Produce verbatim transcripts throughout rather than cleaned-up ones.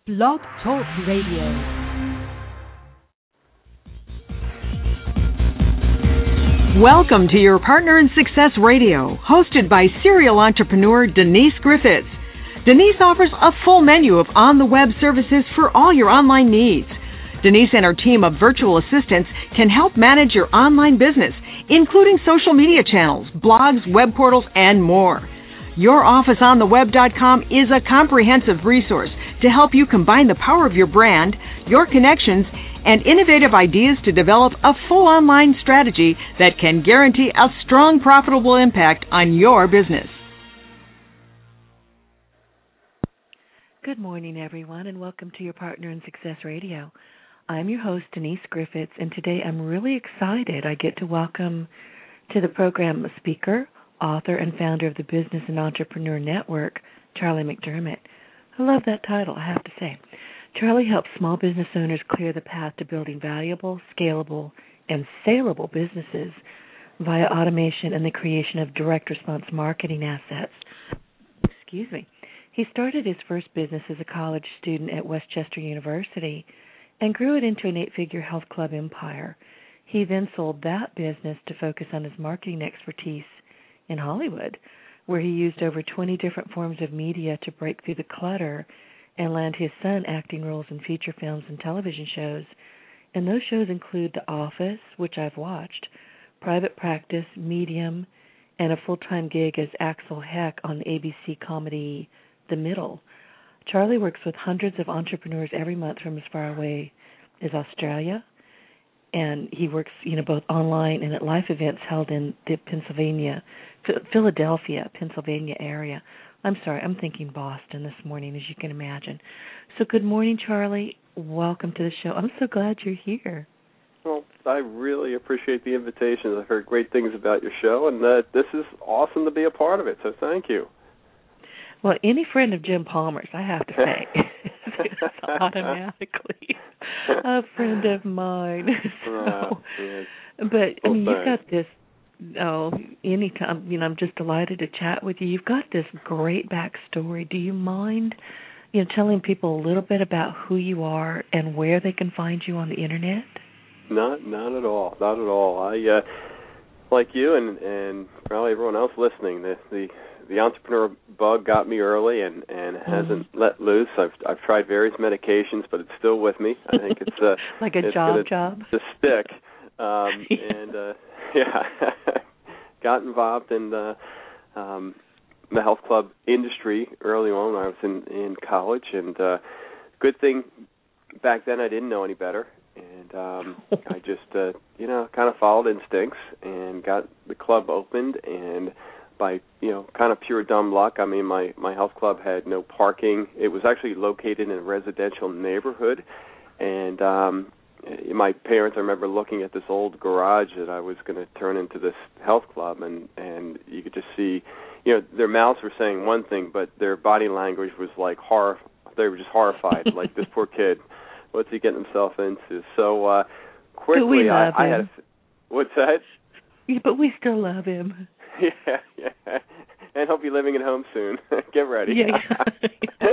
Blog Talk Radio. Welcome to Your Partner in Success Radio, hosted by serial entrepreneur Denise Griffiths. Denise offers a full menu of on-the-web services for all your online needs. Denise and her team of virtual assistants can help manage your online business, including social media channels, blogs, web portals, and more. your office on the web dot com is a comprehensive resource to help you combine the power of your brand, your connections, and innovative ideas to develop a full online strategy that can guarantee a strong, profitable impact on your business. Good morning, everyone, and welcome to Your Partner in Success Radio. I'm your host, Denise Griffiths, and today I'm really excited. I get to welcome to the program a speaker, author, and founder of the Business and Entrepreneur Network, Charlie McDermott. I love that title, I have to say. Charlie helps small business owners clear the path to building valuable, scalable, and saleable businesses via automation and the creation of direct response marketing assets. Excuse me. He started his first business as a college student at Westchester University and grew it into an eight-figure health club empire. He then sold that business to focus on his marketing expertise in Hollywood, where he used over twenty different forms of media to break through the clutter and land his son acting roles in feature films and television shows. And those shows include The Office, which I've watched, Private Practice, Medium, and a full-time gig as Axel Heck on the A B C comedy The Middle. Charlie works with hundreds of entrepreneurs every month from as far away as Australia, and he works, you know, both online and at life events held in the Pennsylvania, Philadelphia, Pennsylvania area. I'm sorry, I'm thinking Boston this morning, as you can imagine. So good morning, Charlie. Welcome to the show. I'm so glad you're here. Well, I really appreciate the invitation. I've heard great things about your show, and uh, this is awesome to be a part of it, so thank you. Well, any friend of Jim Palmer's, I have to say, is automatically a friend of mine. So, uh, yes. But, I mean, well, you've got this, oh, anytime, you know, I'm just delighted to chat with you. You've got this great backstory. Do you mind, you know, telling people a little bit about who you are and where they can find you on the Internet? Not, not at all, not at all. I, uh, like you and, and probably everyone else listening, the, the The entrepreneur bug got me early and, and hasn't mm. let loose. I've I've tried various medications, but it's still with me. I think it's uh, like a it's job gonna, job to stick. Um, yeah. And uh, yeah, got involved in the, um, the health club industry early on when I was in, in college. And uh, good thing back then I didn't know any better, and um, I just uh, you know kind of followed instincts and got the club opened. And by, you know, kind of pure dumb luck, I mean, my, my health club had no parking. It was actually located in a residential neighborhood, and um, my parents, I remember looking at this old garage that I was going to turn into this health club, and, and you could just see, you know, their mouths were saying one thing, but their body language was like horror. They were just horrified, like, this poor kid, what's he getting himself into? So uh, quickly, we love I, I him. had a, what's that? Yeah, but we still love him. Yeah, yeah, and hope you're living at home soon. Get ready. Yeah.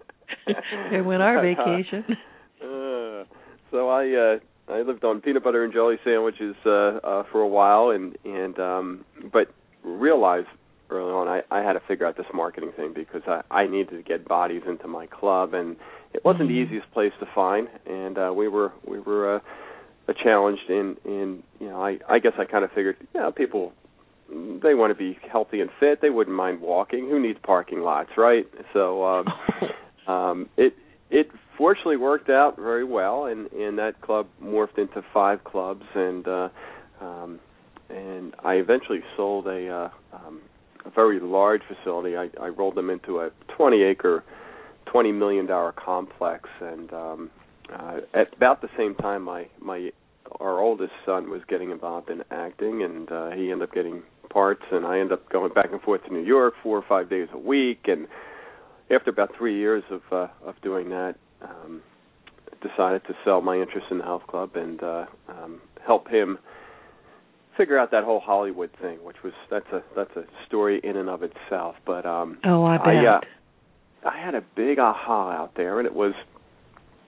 There went our vacation. Uh, so I uh, I lived on peanut butter and jelly sandwiches uh, uh, for a while, and and um, but realized early on I, I had to figure out this marketing thing because I, I needed to get bodies into my club, and it wasn't mm-hmm. the easiest place to find, and uh, we were we were uh, challenged in in you know I I guess I kind of figured yeah people. They want to be healthy and fit. They wouldn't mind walking. Who needs parking lots, right? So um, um, it it fortunately worked out very well, and, and that club morphed into five clubs, and uh, um, and I eventually sold a, uh, um, a very large facility. I, I rolled them into a twenty-acre, twenty million dollars complex, and um, uh, at about the same time, my my our oldest son was getting involved in acting, and uh, he ended up getting parts, and I ended up going back and forth to New York four or five days a week. And after about three years of uh, of doing that, um, decided to sell my interest in the health club and uh, um, help him figure out that whole Hollywood thing, which was that's a that's a story in and of itself. But um, oh, I bet. I, uh, I had a big aha out there, and it was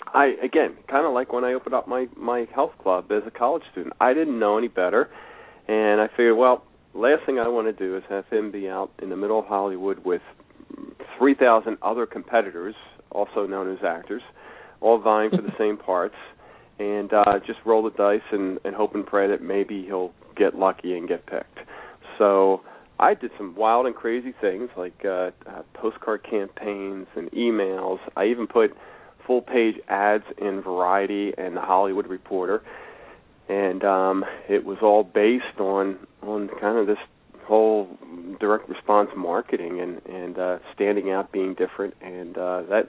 I again, kind of like when I opened up my, my health club as a college student. I didn't know any better, and I figured, well, last thing I want to do is have him be out in the middle of Hollywood with three thousand other competitors, also known as actors, all vying for the same parts, and uh, just roll the dice and, and hope and pray that maybe he'll get lucky and get picked. So I did some wild and crazy things like uh, uh, postcard campaigns and emails. I even put full-page ads in Variety and The Hollywood Reporter, and um, it was all based on on kind of this whole direct response marketing and, and uh, standing out, being different, and uh, that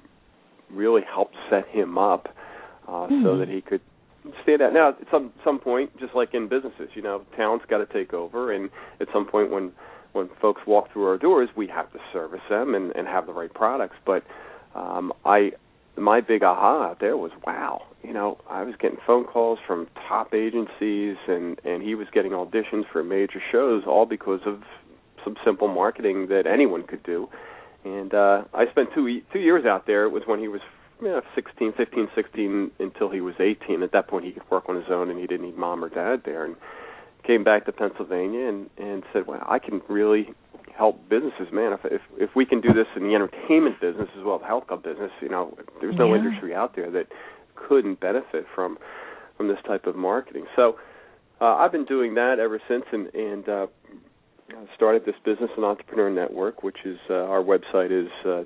really helped set him up uh, mm. so that he could stand out. Now, at some some point, just like in businesses, you know, talent's got to take over, and at some point when when folks walk through our doors, we have to service them and, and have the right products. But um, I, my big aha out there was, wow, you know, I was getting phone calls from top agencies, and, and he was getting auditions for major shows, all because of some simple marketing that anyone could do. And uh, I spent two two years out there. It was when he was you know, sixteen, fifteen, sixteen, until he was eighteen. At that point, he could work on his own, and he didn't need mom or dad there. And came back to Pennsylvania and, and said, well, I can really help businesses, man. If, if if we can do this in the entertainment business as well as the health club business, you know, there's no yeah. industry out there that couldn't benefit from from this type of marketing. So uh, I've been doing that ever since, and, and uh, started this Business and Entrepreneur Network, which is uh, our website is uh,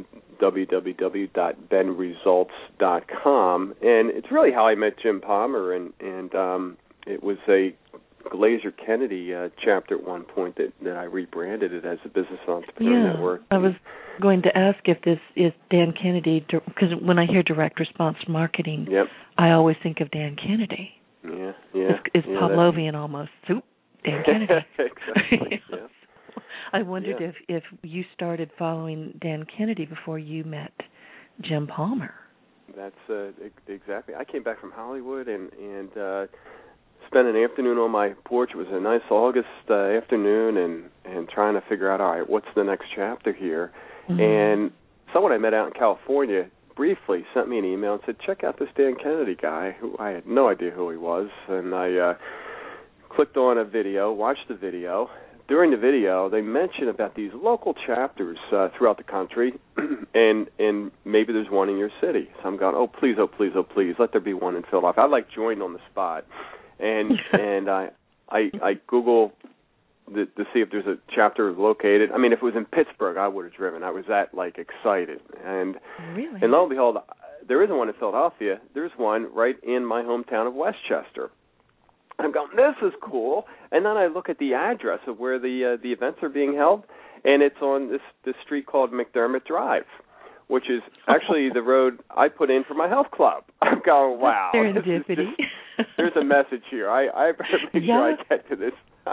w w w dot ben results dot com, and it's really how I met Jim Palmer, and and um, it was a Glazer Kennedy uh, chapter at one point that, that I rebranded it as a Business and Entrepreneur yeah, Network. I was going to ask if this is Dan Kennedy, because when I hear direct response marketing, yep. I always think of Dan Kennedy. Yeah, yeah. It's, it's yeah, Pavlovian that... almost. Oop, Dan Kennedy. Exactly, yeah. I wondered yeah. if, if you started following Dan Kennedy before you met Jim Palmer. That's uh, exactly. I came back from Hollywood and, and uh, spent an afternoon on my porch. It was a nice August uh, afternoon, and, and trying to figure out, all right, what's the next chapter here? Mm-hmm. And someone I met out in California briefly sent me an email and said, check out this Dan Kennedy guy, who I had no idea who he was. And I uh, clicked on a video, watched the video. During the video, they mention about these local chapters uh, throughout the country, and and maybe there's one in your city. So I'm going, oh, please, oh, please, oh, please, let there be one in Philadelphia. I like joined on the spot. And and I I, I Google the, to see if there's a chapter located. I mean, if it was in Pittsburgh, I would have driven. I was that, like, excited. And really? And lo and behold, there isn't one in Philadelphia. There's one right in my hometown of Westchester. I'm going, this is cool. And then I look at the address of where the uh, the events are being held, and it's on this, this street called McDermott Drive, which is actually the road I put in for my health club. I'm going, wow. Serendipity. Just, there's a message here. I, I better make yeah. sure I get to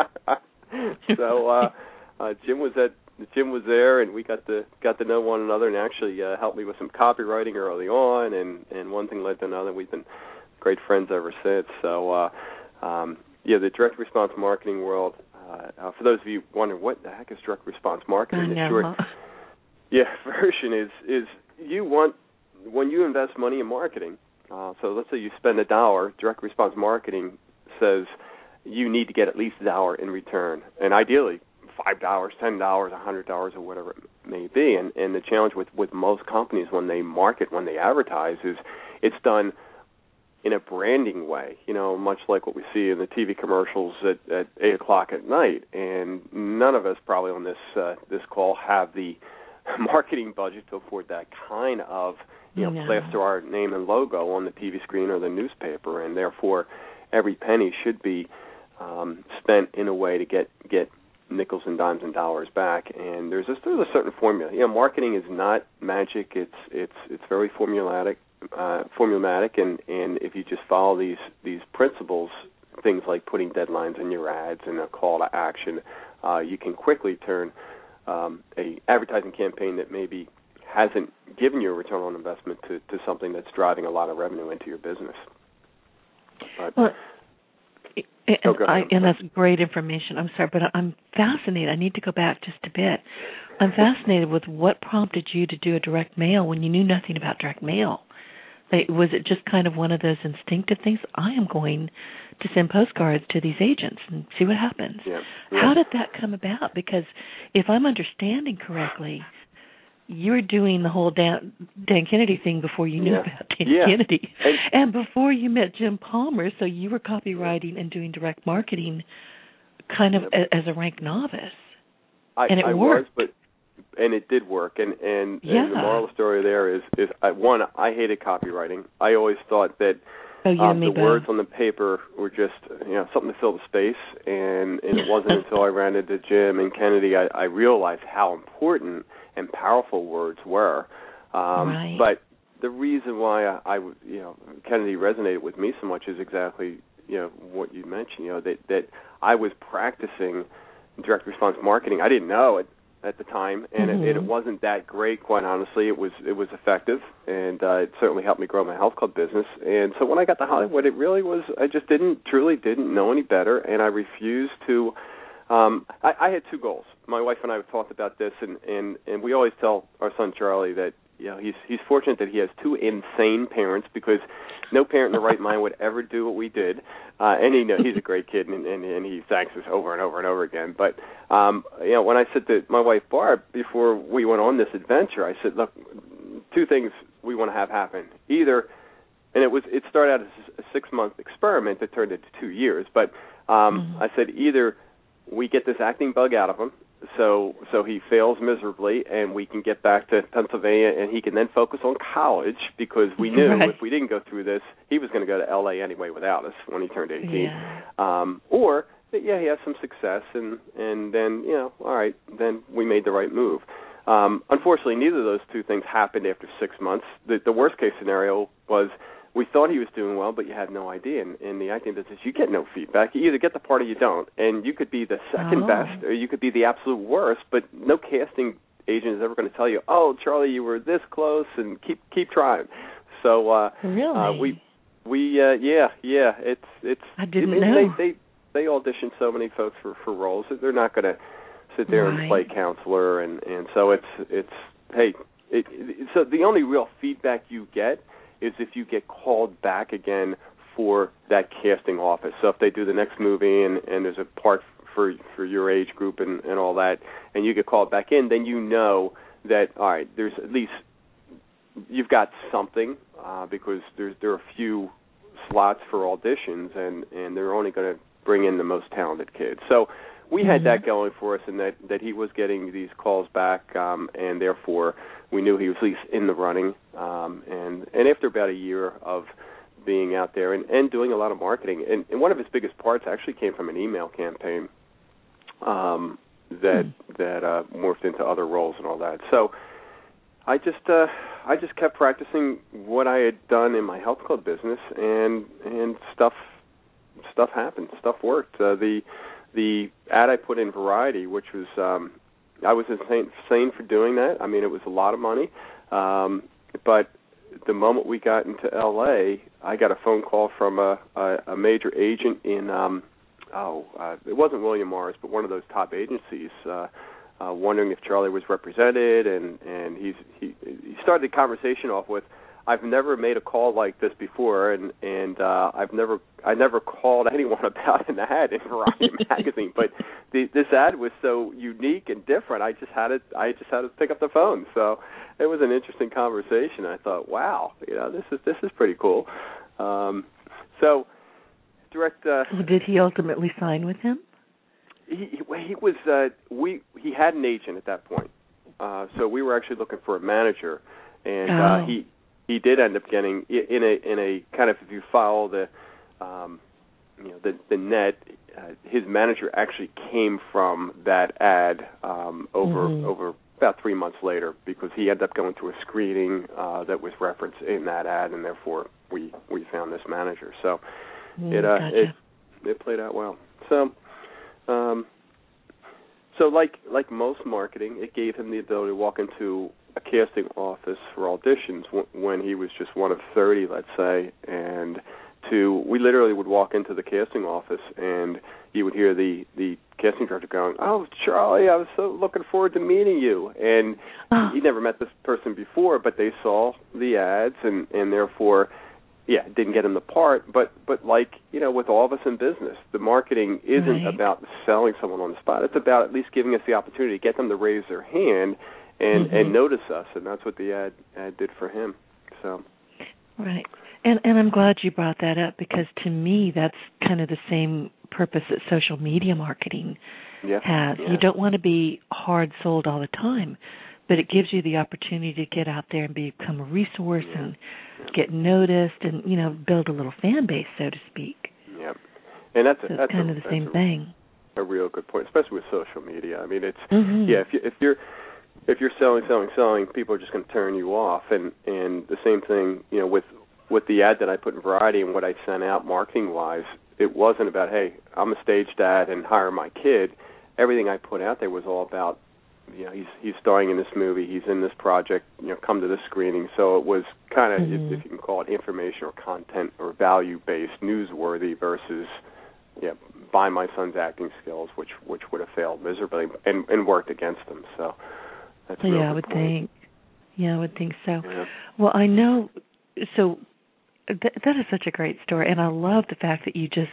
this. so uh, uh, Jim was at Jim was there, and we got to got to know one another, and actually uh, helped me with some copywriting early on, and, and one thing led to another. We've been great friends ever since. So. Uh, Um, yeah, the direct response marketing world, uh, uh, for those of you wondering what the heck is direct response marketing, I know. the short yeah, version is, is you want, when you invest money in marketing, uh, so let's say you spend a dollar, direct response marketing says you need to get at least a dollar in return, and ideally five dollars, ten dollars, one hundred dollars, or whatever it may be. And, and the challenge with, with most companies when they market, when they advertise, is it's done in a branding way, you know, much like what we see in the T V commercials at, at eight o'clock at night. And none of us probably on this uh, this call have the marketing budget to afford that kind of, you know, no. plaster our name and logo on the T V screen or the newspaper. And therefore, every penny should be um, spent in a way to get get nickels and dimes and dollars back. And there's a, there's a certain formula. You know, marketing is not magic. It's it's it's very formulatic. Uh, formulatic, and, and if you just follow these these principles, things like putting deadlines in your ads and a call to action, uh, you can quickly turn um, a advertising campaign that maybe hasn't given you a return on investment to, to something that's driving a lot of revenue into your business. But, well, and, oh, go I, ahead. and that's great information. I'm sorry, but I'm fascinated. I need to go back just a bit. I'm fascinated with what prompted you to do a direct mail when you knew nothing about direct mail. Was it just kind of one of those instinctive things? I am going to send postcards to these agents and see what happens. Yeah. Yeah. How did that come about? Because if I'm understanding correctly, you were doing the whole Dan, Dan Kennedy thing before you knew yeah. about Dan yeah. Kennedy. And, and before you met Jim Palmer, so you were copywriting and doing direct marketing kind of yep. as a rank novice. I, and it I worked. was, but and it did work. And and, yeah. and the moral of the story there is is I, one, I hated copywriting. I always thought that oh, you um, and me the both. words on the paper were just you know something to fill the space. And, and it wasn't until I ran into Jim and Kennedy I, I realized how important and powerful words were. Um, right. But the reason why I, I you know Kennedy resonated with me so much is exactly you know what you mentioned. You know that that I was practicing direct response marketing. I didn't know it at the time, and mm-hmm. it, it wasn't that great, quite honestly. It was it was effective, and uh, it certainly helped me grow my health club business. And so when I got to Hollywood, it really was, I just didn't, truly didn't know any better, and I refused to, um, I, I had two goals. My wife and I have talked about this, and, and, and we always tell our son Charlie that, you know, he's he's fortunate that he has two insane parents, because no parent in their right mind would ever do what we did. Uh, and he, know, he's a great kid, and, and, and he thanks us over and over and over again. But, um, you know, when I said to my wife, Barb, before we went on this adventure, I said, look, two things we want to have happen. Either, and it was it started out as a six-month experiment that turned into two years, but um, mm-hmm. I said either we get this acting bug out of him, so so he fails miserably, and we can get back to Pennsylvania, and he can then focus on college, because we knew right. if we didn't go through this, he was going to go to L A anyway without us when he turned eighteen. Yeah. Um, or, that, yeah, he has some success, and, and then, you know, all right, then we made the right move. Um, unfortunately, neither of those two things happened after six months. The, the worst-case scenario was we thought he was doing well, but you had no idea. In, in the acting business, you get no feedback. You either get the part or you don't. And you could be the second oh. best, or you could be the absolute worst, but no casting agent is ever going to tell you, oh, Charlie, you were this close, and keep keep trying. So uh, really? uh, we, we uh, yeah, yeah, it's it's. I didn't it, know. They, they they audition so many folks for, for roles that they're not going to sit there right. and play counselor, and, and so it's it's hey, it, it, so the only real feedback you get is if you get called back again for that casting office. So if they do the next movie and, and there's a part for for your age group and, and all that, and you get called back in, then you know that, all right, there's at least, you've got something, uh, because there's there are a few slots for auditions, and, and they're only going to bring in the most talented kids. So we had mm-hmm. that going for us, and that, that he was getting these calls back, um, and therefore we knew he was at least in the running. Um, and, and after about a year of being out there and, and doing a lot of marketing, and, and one of his biggest parts actually came from an email campaign um, that mm. that uh, morphed into other roles and all that. So I just uh, I just kept practicing what I had done in my health club business, and and stuff stuff happened, stuff worked. Uh, the the ad I put in Variety, which was um, I was insane, insane for doing that. I mean, it was a lot of money, um, but the moment we got into L A, I got a phone call from a, a, a major agent in, um, oh, uh, it wasn't William Morris, but one of those top agencies, uh, uh, wondering if Charlie was represented, and, and he's, he he started the conversation off with, I've never made a call like this before, and and uh, I've never I never called anyone about an ad in Variety magazine, but the, this ad was so unique and different. I just had to I just had to pick up the phone. So it was an interesting conversation. I thought, wow, you know, this is this is pretty cool. Um, so direct. Uh, Did he ultimately sign with him? He he, he was uh, we he had an agent at that point, uh, so we were actually looking for a manager, and oh. uh, he. He did end up getting in a in a kind of, if you follow the um, you know the the net, uh, his manager actually came from that ad um, over mm-hmm. over about three months later, because he ended up going to a screening uh, that was referenced in that ad, and therefore we, we found this manager. So mm, it uh, gotcha. it it played out well. So um, so like like most marketing, it gave him the ability to walk into a casting office for auditions w- when he was just one of thirty, let's say, and to, we literally would walk into the casting office and you would hear the, the casting director going, "Oh, Charlie, I was so looking forward to meeting you." And oh. he never met this person before, but they saw the ads and, and therefore, yeah, didn't get him the part. But, but like, you know, with all of us in business, the marketing isn't right. about selling someone on the spot. It's about at least giving us the opportunity to get them to raise their hand and, mm-hmm. and notice us, and that's what the ad, ad did for him. So, right. And and I'm glad you brought that up, because to me that's kind of the same purpose that social media marketing yeah, has. yeah. You don't want to be hard sold all the time, but it gives you the opportunity to get out there and become a resource yeah. and yeah. get noticed and, you know, build a little fan base, so to speak. Yeah. And that's, so a, that's kind a, of the same a, thing. A real good point, especially with social media. I mean, it's mm-hmm. yeah, if you if you're if you're selling, selling, selling, people are just going to turn you off. And, and the same thing, you know, with with the ad that I put in Variety and what I sent out marketing-wise, it wasn't about, hey, I'm a stage dad and hire my kid. Everything I put out there was all about, you know, he's he's starring in this movie, he's in this project, you know, come to this screening. So it was kind of, mm-hmm. if, if you can call it information or content or value-based, newsworthy versus, yeah, by my son's acting skills, which which would have failed miserably and, and worked against him. So that's a real yeah, I good would point. think. Yeah, I would think so. Yeah. Well, I know. So th- that is such a great story, and I love the fact that you just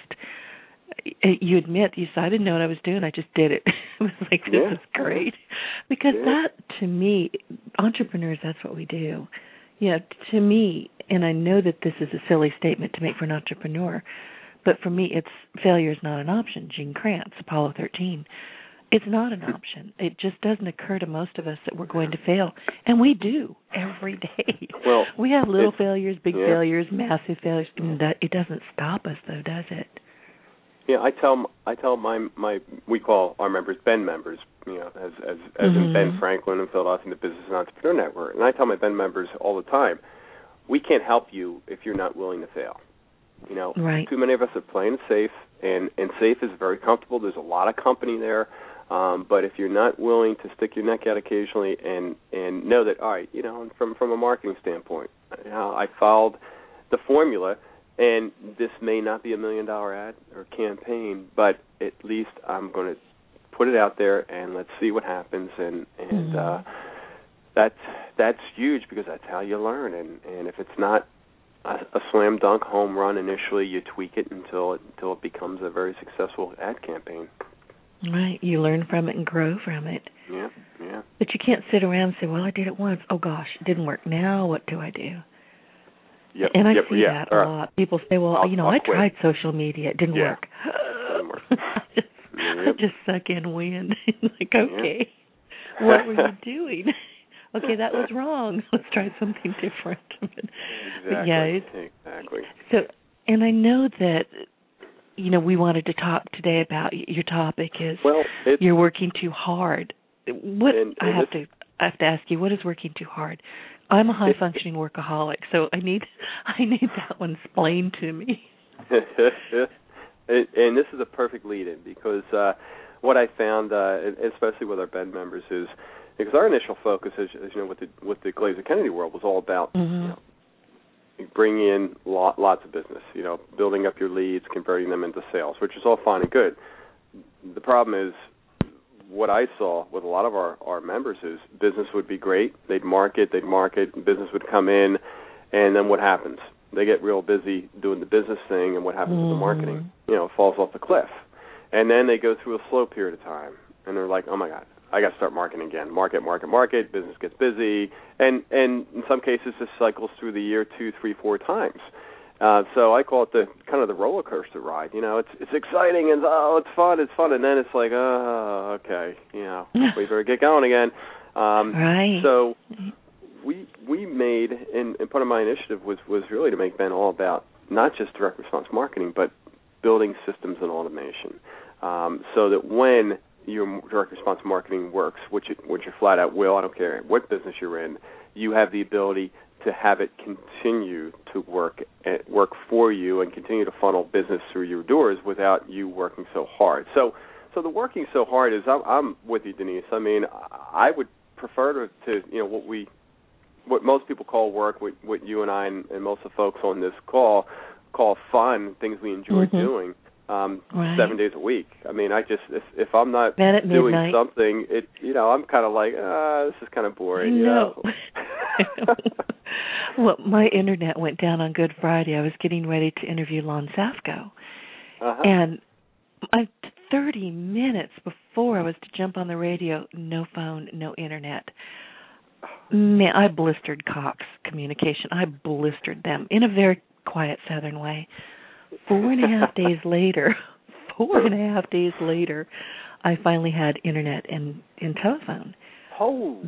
you admit you said, I didn't know what I was doing, I just did it. I was like, this yeah. is great, because yeah. that to me, entrepreneurs, that's what we do. Yeah, to me, and I know that this is a silly statement to make for an entrepreneur, but for me, it's failure is not an option. Gene Kranz, Apollo thirteen. It's not an option. It just doesn't occur to most of us that we're going to fail, and we do every day. Well, we have little failures, big yeah. failures, massive failures. And that, it doesn't stop us, though, does it? Yeah, I tell I tell my my we call our members Ben members, you know, as as as mm-hmm. in Ben Franklin and Philadelphia, the Business and Entrepreneur Network, and I tell my Ben members all the time, we can't help you if you're not willing to fail. You know, right. too many of us are playing safe, and and safe is very comfortable. There's a lot of company there. Um, but if you're not willing to stick your neck out occasionally and, and know that, all right, you know, from from a marketing standpoint, you know, I followed the formula, and this may not be a million-dollar ad or campaign, but at least I'm going to put it out there and let's see what happens. And, and mm-hmm. uh, that's that's huge, because that's how you learn. And, and if it's not a, a slam dunk home run initially, you tweak it until it, until it becomes a very successful ad campaign. Right, you learn from it and grow from it. Yeah, yeah. But you can't sit around and say, well, I did it once. Oh, gosh, it didn't work. Now what do I do? Yep, and I yep, see yeah. that a right. lot. People say, well, I'll, you know, I'll I quit. tried social media. It didn't yeah. work. Didn't work. I just, yep. I just suck in wind. Like, okay, yeah. What were you doing? Okay, that was wrong. Let's try something different. but, exactly. But yeah, it's, exactly. So, and I know that, you know, we wanted to talk today about your topic is well, you're working too hard. What and, and I have to I have to ask you, what is working too hard? I'm a high functioning workaholic, so I need I need that one explained to me. and, and this is a perfect lead-in, because uh, what I found, uh, especially with our Ben members, is because our initial focus, as, as you know, with the with the Glazer Kennedy world, was all about mm-hmm. you know, bringing in lot, lots of business, you know, building up your leads, converting them into sales, which is all fine and good. The problem is, what I saw with a lot of our, our members is business would be great. They'd market, they'd market, business would come in, and then what happens? They get real busy doing the business thing, and what happens mm-hmm. with the marketing? You know, it falls off the cliff. And then they go through a slow period of time, and they're like, oh, my God, I got to start marketing again. Market, market, market. Business gets busy. And, and in some cases, this cycles through the year two, three, four times. Uh, so I call it the kind of the roller coaster ride. You know, it's it's exciting and, oh, it's fun, it's fun. And then it's like, oh, okay, you know, we better get going again. Um, right. So we we made, and, and part of my initiative was, was really to make Ben all about not just direct response marketing, but building systems and automation, um, so that when your direct response marketing works, which it, which it flat out will, I don't care what business you're in, you have the ability to have it continue to work work for you and continue to funnel business through your doors without you working so hard. So, so the working so hard is, I'm, I'm with you, Denise. I mean, I would prefer to, to you know, what we, what most people call work, what, what you and I and, and most of the folks on this call call fun, things we enjoy mm-hmm. doing, um, right. seven days a week. I mean, I just if, if I'm not doing midnight. something, it you know, I'm kind of like, ah, this is kind of boring. You know. know? Well, my internet went down on Good Friday. I was getting ready to interview Lon Safko, uh-huh. and I, thirty minutes before I was to jump on the radio, no phone, no internet. Man, I blistered Cox Communication. I blistered them in a very quiet Southern way. Four and a half days later, four and a half days later, I finally had internet and, and telephone. Oh,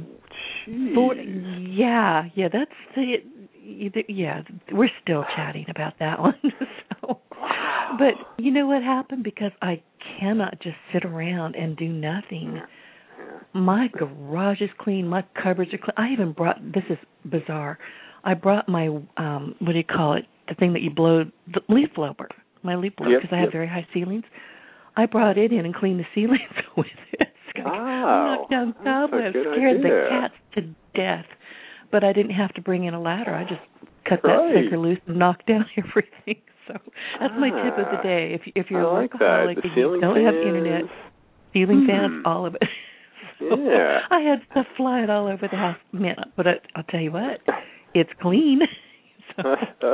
jeez. Yeah, yeah, that's the, yeah, we're still chatting about that one. So, wow. But you know what happened? Because I cannot just sit around and do nothing. Yeah. My garage is clean. My cupboards are clean. I even brought, this is bizarre, I brought my, um, what do you call it, the thing that you blow, the leaf blower, my leaf blower, because yep, I yep. have very high ceilings. I brought it in and cleaned the ceilings with it. Wow. Knocked down cobwebs, idea. scared the cats to death. But I didn't have to bring in a ladder. I just cut right. that sucker loose and knocked down everything. So that's ah, my tip of the day. If if you're I a like workaholic and you don't fans. have internet, ceiling hmm. fans, all of it. So yeah. I had stuff flying all over the house. Man, but I, I'll tell you what, it's clean. So,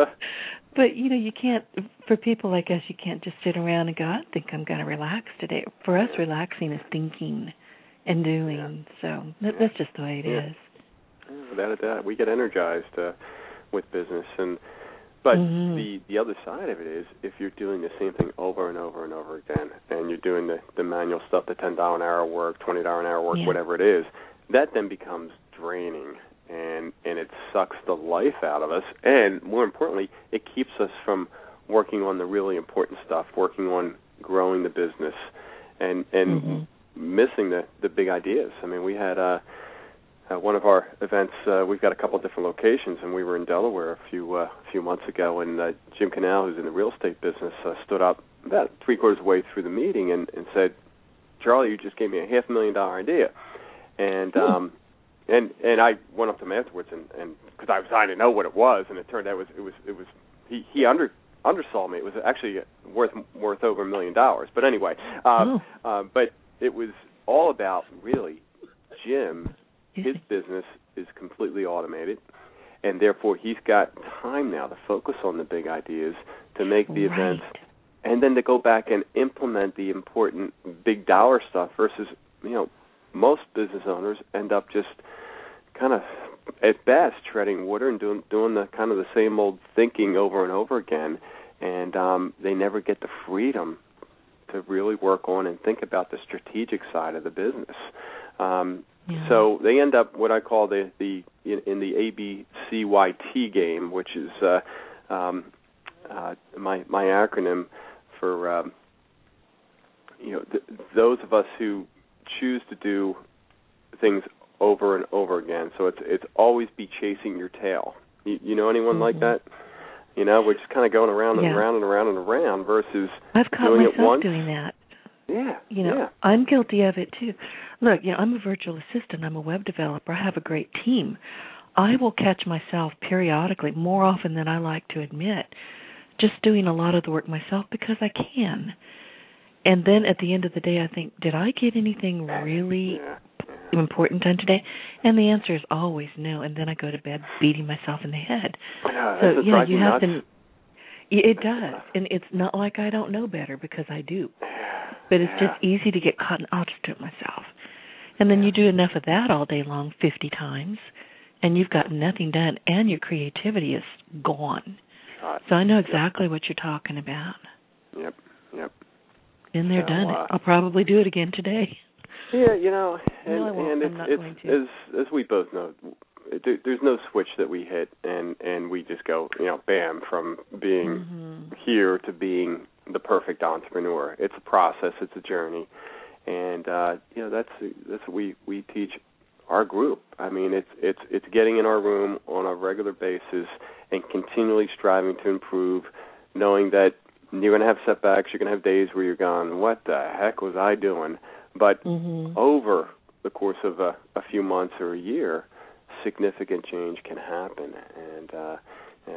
but, you know, you can't, for people like us, you can't just sit around and go, I think I'm going to relax today. For us, relaxing is thinking and doing. Yeah. So that, that's just the way it yeah. is. Without a doubt. We get energized uh, with business. and But mm-hmm. the, the other side of it is if you're doing the same thing over and over and over again, and you're doing the, the manual stuff, the ten dollars an hour work, twenty dollars an hour work, yeah. whatever it is, that then becomes draining. And and it sucks the life out of us. And more importantly, it keeps us from working on the really important stuff, working on growing the business, and and mm-hmm. missing the, the big ideas. I mean, we had uh, uh, one of our events. Uh, we've got a couple of different locations, and we were in Delaware a few uh, few months ago. And uh, Jim Canal, who's in the real estate business, uh, stood up about three quarters of the way through the meeting and, and said, "Charlie, you just gave me a half million dollar idea," and mm. um, And and I went up to him afterwards, and and because I was I didn't know what it was, and it turned out it was it was it was he he under undersold me. It was actually worth worth over a million dollars. But anyway, um, oh. uh, but it was all about really Jim. His business is completely automated, and therefore he's got time now to focus on the big ideas, to make the right. events, and then to go back and implement the important big dollar stuff versus you know. Most business owners end up just kind of, at best, treading water and doing doing the kind of the same old thinking over and over again, and um, they never get the freedom to really work on and think about the strategic side of the business. Um, yeah. So they end up what I call the the in, in the A B C Y T game, which is uh, um, uh, my my acronym for um, you know th- those of us who choose to do things over and over again. So it's it's always be chasing your tail. You, you know anyone mm-hmm. like that? You know, we're just kind of going around and yeah. around and around and around versus I've caught doing myself it once. doing that. Yeah. You know, yeah. I'm guilty of it too. Look, you know, I'm a virtual assistant. I'm a web developer. I have a great team. I will catch myself periodically, more often than I like to admit, just doing a lot of the work myself because I can. And then at the end of the day, I think, did I get anything really yeah. important done today? And the answer is always no. And then I go to bed beating myself in the head. Uh, so yeah, you have nuts. to. It does, and it's not like I don't know better because I do. But it's yeah. just easy to get caught in, I'll just do it myself. And then you do enough of that all day long, fifty times, and you've got nothing done, and your creativity is gone. Uh, so I know exactly yep. what you're talking about. Yep, yep. Been there, so, done uh, it. I'll probably do it again today. Yeah, you know, and, no, I won't. and I'm it's, not it's going to. as as we both know, there, there's no switch that we hit, and, and we just go, you know, bam, from being mm-hmm. here to being the perfect entrepreneur. It's a process. It's a journey, and uh, you know that's that's what we, we teach our group. I mean, it's it's it's getting in our room on a regular basis and continually striving to improve, knowing that you're going to have setbacks. You're going to have days where you're going, what the heck was I doing? But mm-hmm. over the course of a, a few months or a year, significant change can happen. And uh, you know,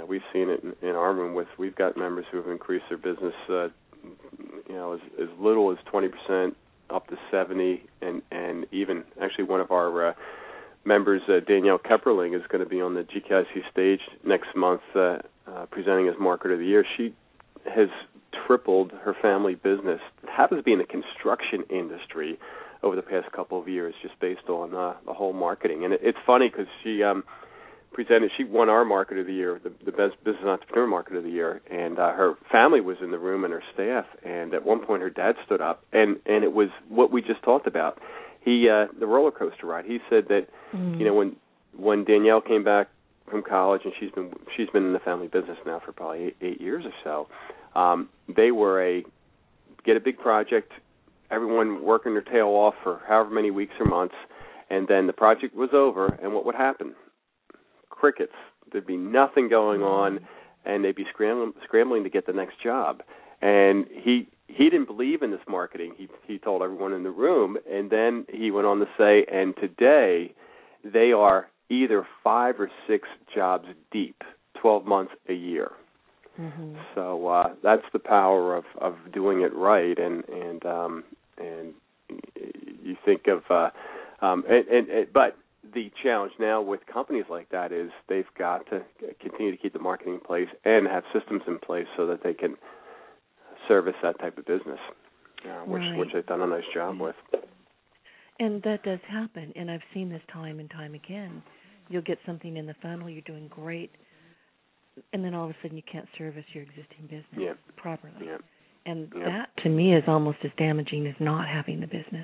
we've seen it in, in our room. With we've got members who have increased their business, uh, you know, as, as little as twenty percent up to seventy, and and even actually one of our uh, members, uh, Danielle Kepperling, is going to be on the G K I C stage next month, uh, uh, presenting as Marketer of the Year. She has tripled her family business. It happens to be in the construction industry over the past couple of years, just based on uh, the whole marketing. And it, it's funny because she um, presented, she won our Marketer of the Year, the, the Best Business Entrepreneur Marketer of the Year, and uh, her family was in the room and her staff. And at one point, her dad stood up, and and it was what we just talked about. He uh, the roller coaster ride. He said that mm. you know when when Danielle came back from college, and she's been she's been in the family business now for probably eight, eight years or so. Um, they were a get a big project, everyone working their tail off for however many weeks or months, and then the project was over, and what would happen? Crickets. There'd be nothing going on, and they'd be scrambling scrambling to get the next job. And he he didn't believe in this marketing. He he told everyone in the room, and then he went on to say, and today they are either five or six jobs deep, twelve months a year. Mm-hmm. So uh, that's the power of, of doing it right, and and um, and you think of, uh, um, and, and, and but the challenge now with companies like that is they've got to continue to keep the marketing in place and have systems in place so that they can service that type of business, uh, which right. which they've done a nice job with. And that does happen, and I've seen this time and time again. You'll get something in the funnel, you're doing great, and then all of a sudden you can't service your existing business yeah. properly. Yeah. And yeah. that, to me, is almost as damaging as not having the business.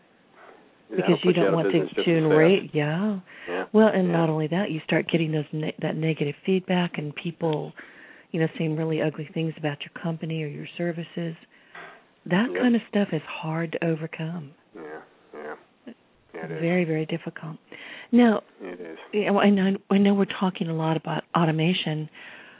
Yeah, because you don't want to, to enrage. Yeah. yeah. Well, and yeah. not only that, you start getting those ne- that negative feedback and people, you know, saying really ugly things about your company or your services. That yep. kind of stuff is hard to overcome. Yeah, yeah. yeah it very, is. very difficult. Now, it is. You know, I know, I know we're talking a lot about automation.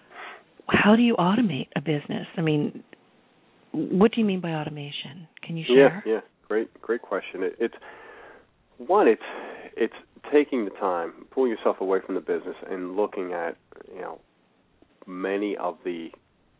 How do you automate a business? I mean, what do you mean by automation? Can you share? Yeah, yeah. Great, great question. It, it's one. It's it's taking the time, pulling yourself away from the business, and looking at you know many of the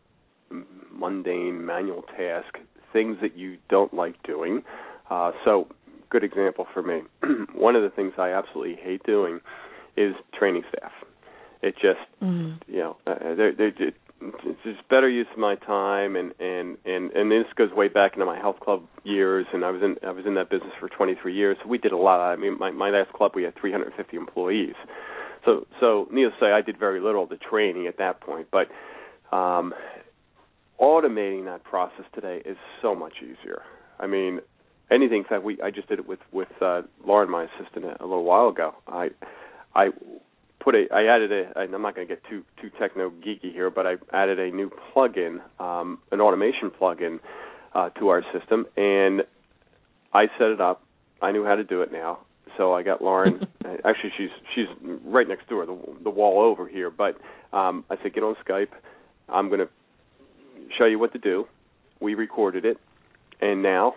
mundane manual tasks, things that you don't like doing. Uh, so, good example for me. One of the things I absolutely hate doing is training staff. It just, mm. you know, uh, they're, they're, it's just better use of my time, and, and, and, and this goes way back into my health club years, and I was in I was in that business for twenty-three years. So we did a lot. I mean, my, my last club we had three hundred fifty employees. So, so needless to say, I did very little of the training at that point. But um, automating that process today is so much easier. I mean, anything. In fact, we I just did it with with uh, Lauren, my assistant, a little while ago. I I put a I added a. I'm not going to get too too techno geeky here, but I added a new plugin, um, an automation plugin uh, to our system, and I set it up. I knew how to do it now, so I got Lauren. Actually, she's she's right next door, the the wall over here. But um, I said, get on Skype. I'm going to show you what to do. We recorded it, and now,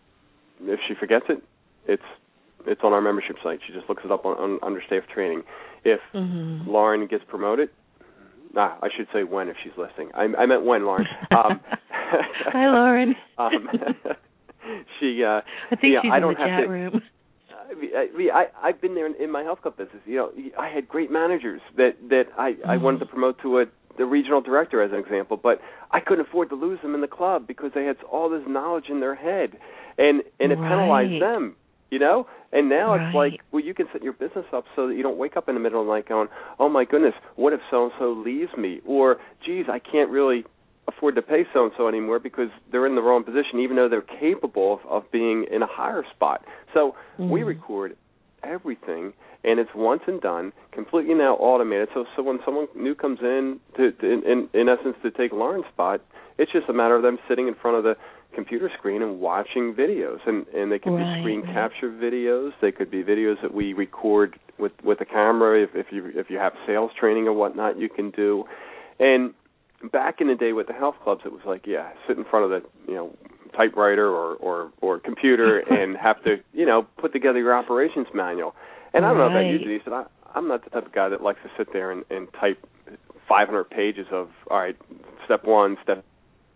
if she forgets it, it's it's on our membership site. She just looks it up on, on under staff training. If mm-hmm. Lauren gets promoted, nah, I should say when if she's listening. I, I meant when, Lauren. Um, Hi, Lauren. um, she. Uh, I think yeah, she's I in don't the have chat to, room. I, I, I've been there in, in my health club business. You know, I had great managers that that I, mm-hmm. I wanted to promote to a the regional director as an example, but I couldn't afford to lose them in the club because they had all this knowledge in their head, and and it right. penalized them, you know. And now right. it's like, well, you can set your business up so that you don't wake up in the middle of the night going, oh my goodness, what if so and so leaves me, or geez, I can't really afford to pay so and so anymore because they're in the wrong position, even though they're capable of, of being in a higher spot. So mm. we record everything, and it's once and done, completely now automated. So, so when someone new comes in, to, to in, in, in essence, to take Lauren's spot, it's just a matter of them sitting in front of the computer screen and watching videos. And, and they could right. be screen capture videos. They could be videos that we record with, with a camera. If, if you if you have sales training or whatnot, you can do. And back in the day with the health clubs, it was like, yeah, sit in front of the, you know, typewriter or, or, or computer and have to, you know, put together your operations manual. And I don't right. know about you, Denise, but I, I'm not the type of guy that likes to sit there and, and type five hundred pages of, all right, step one, step.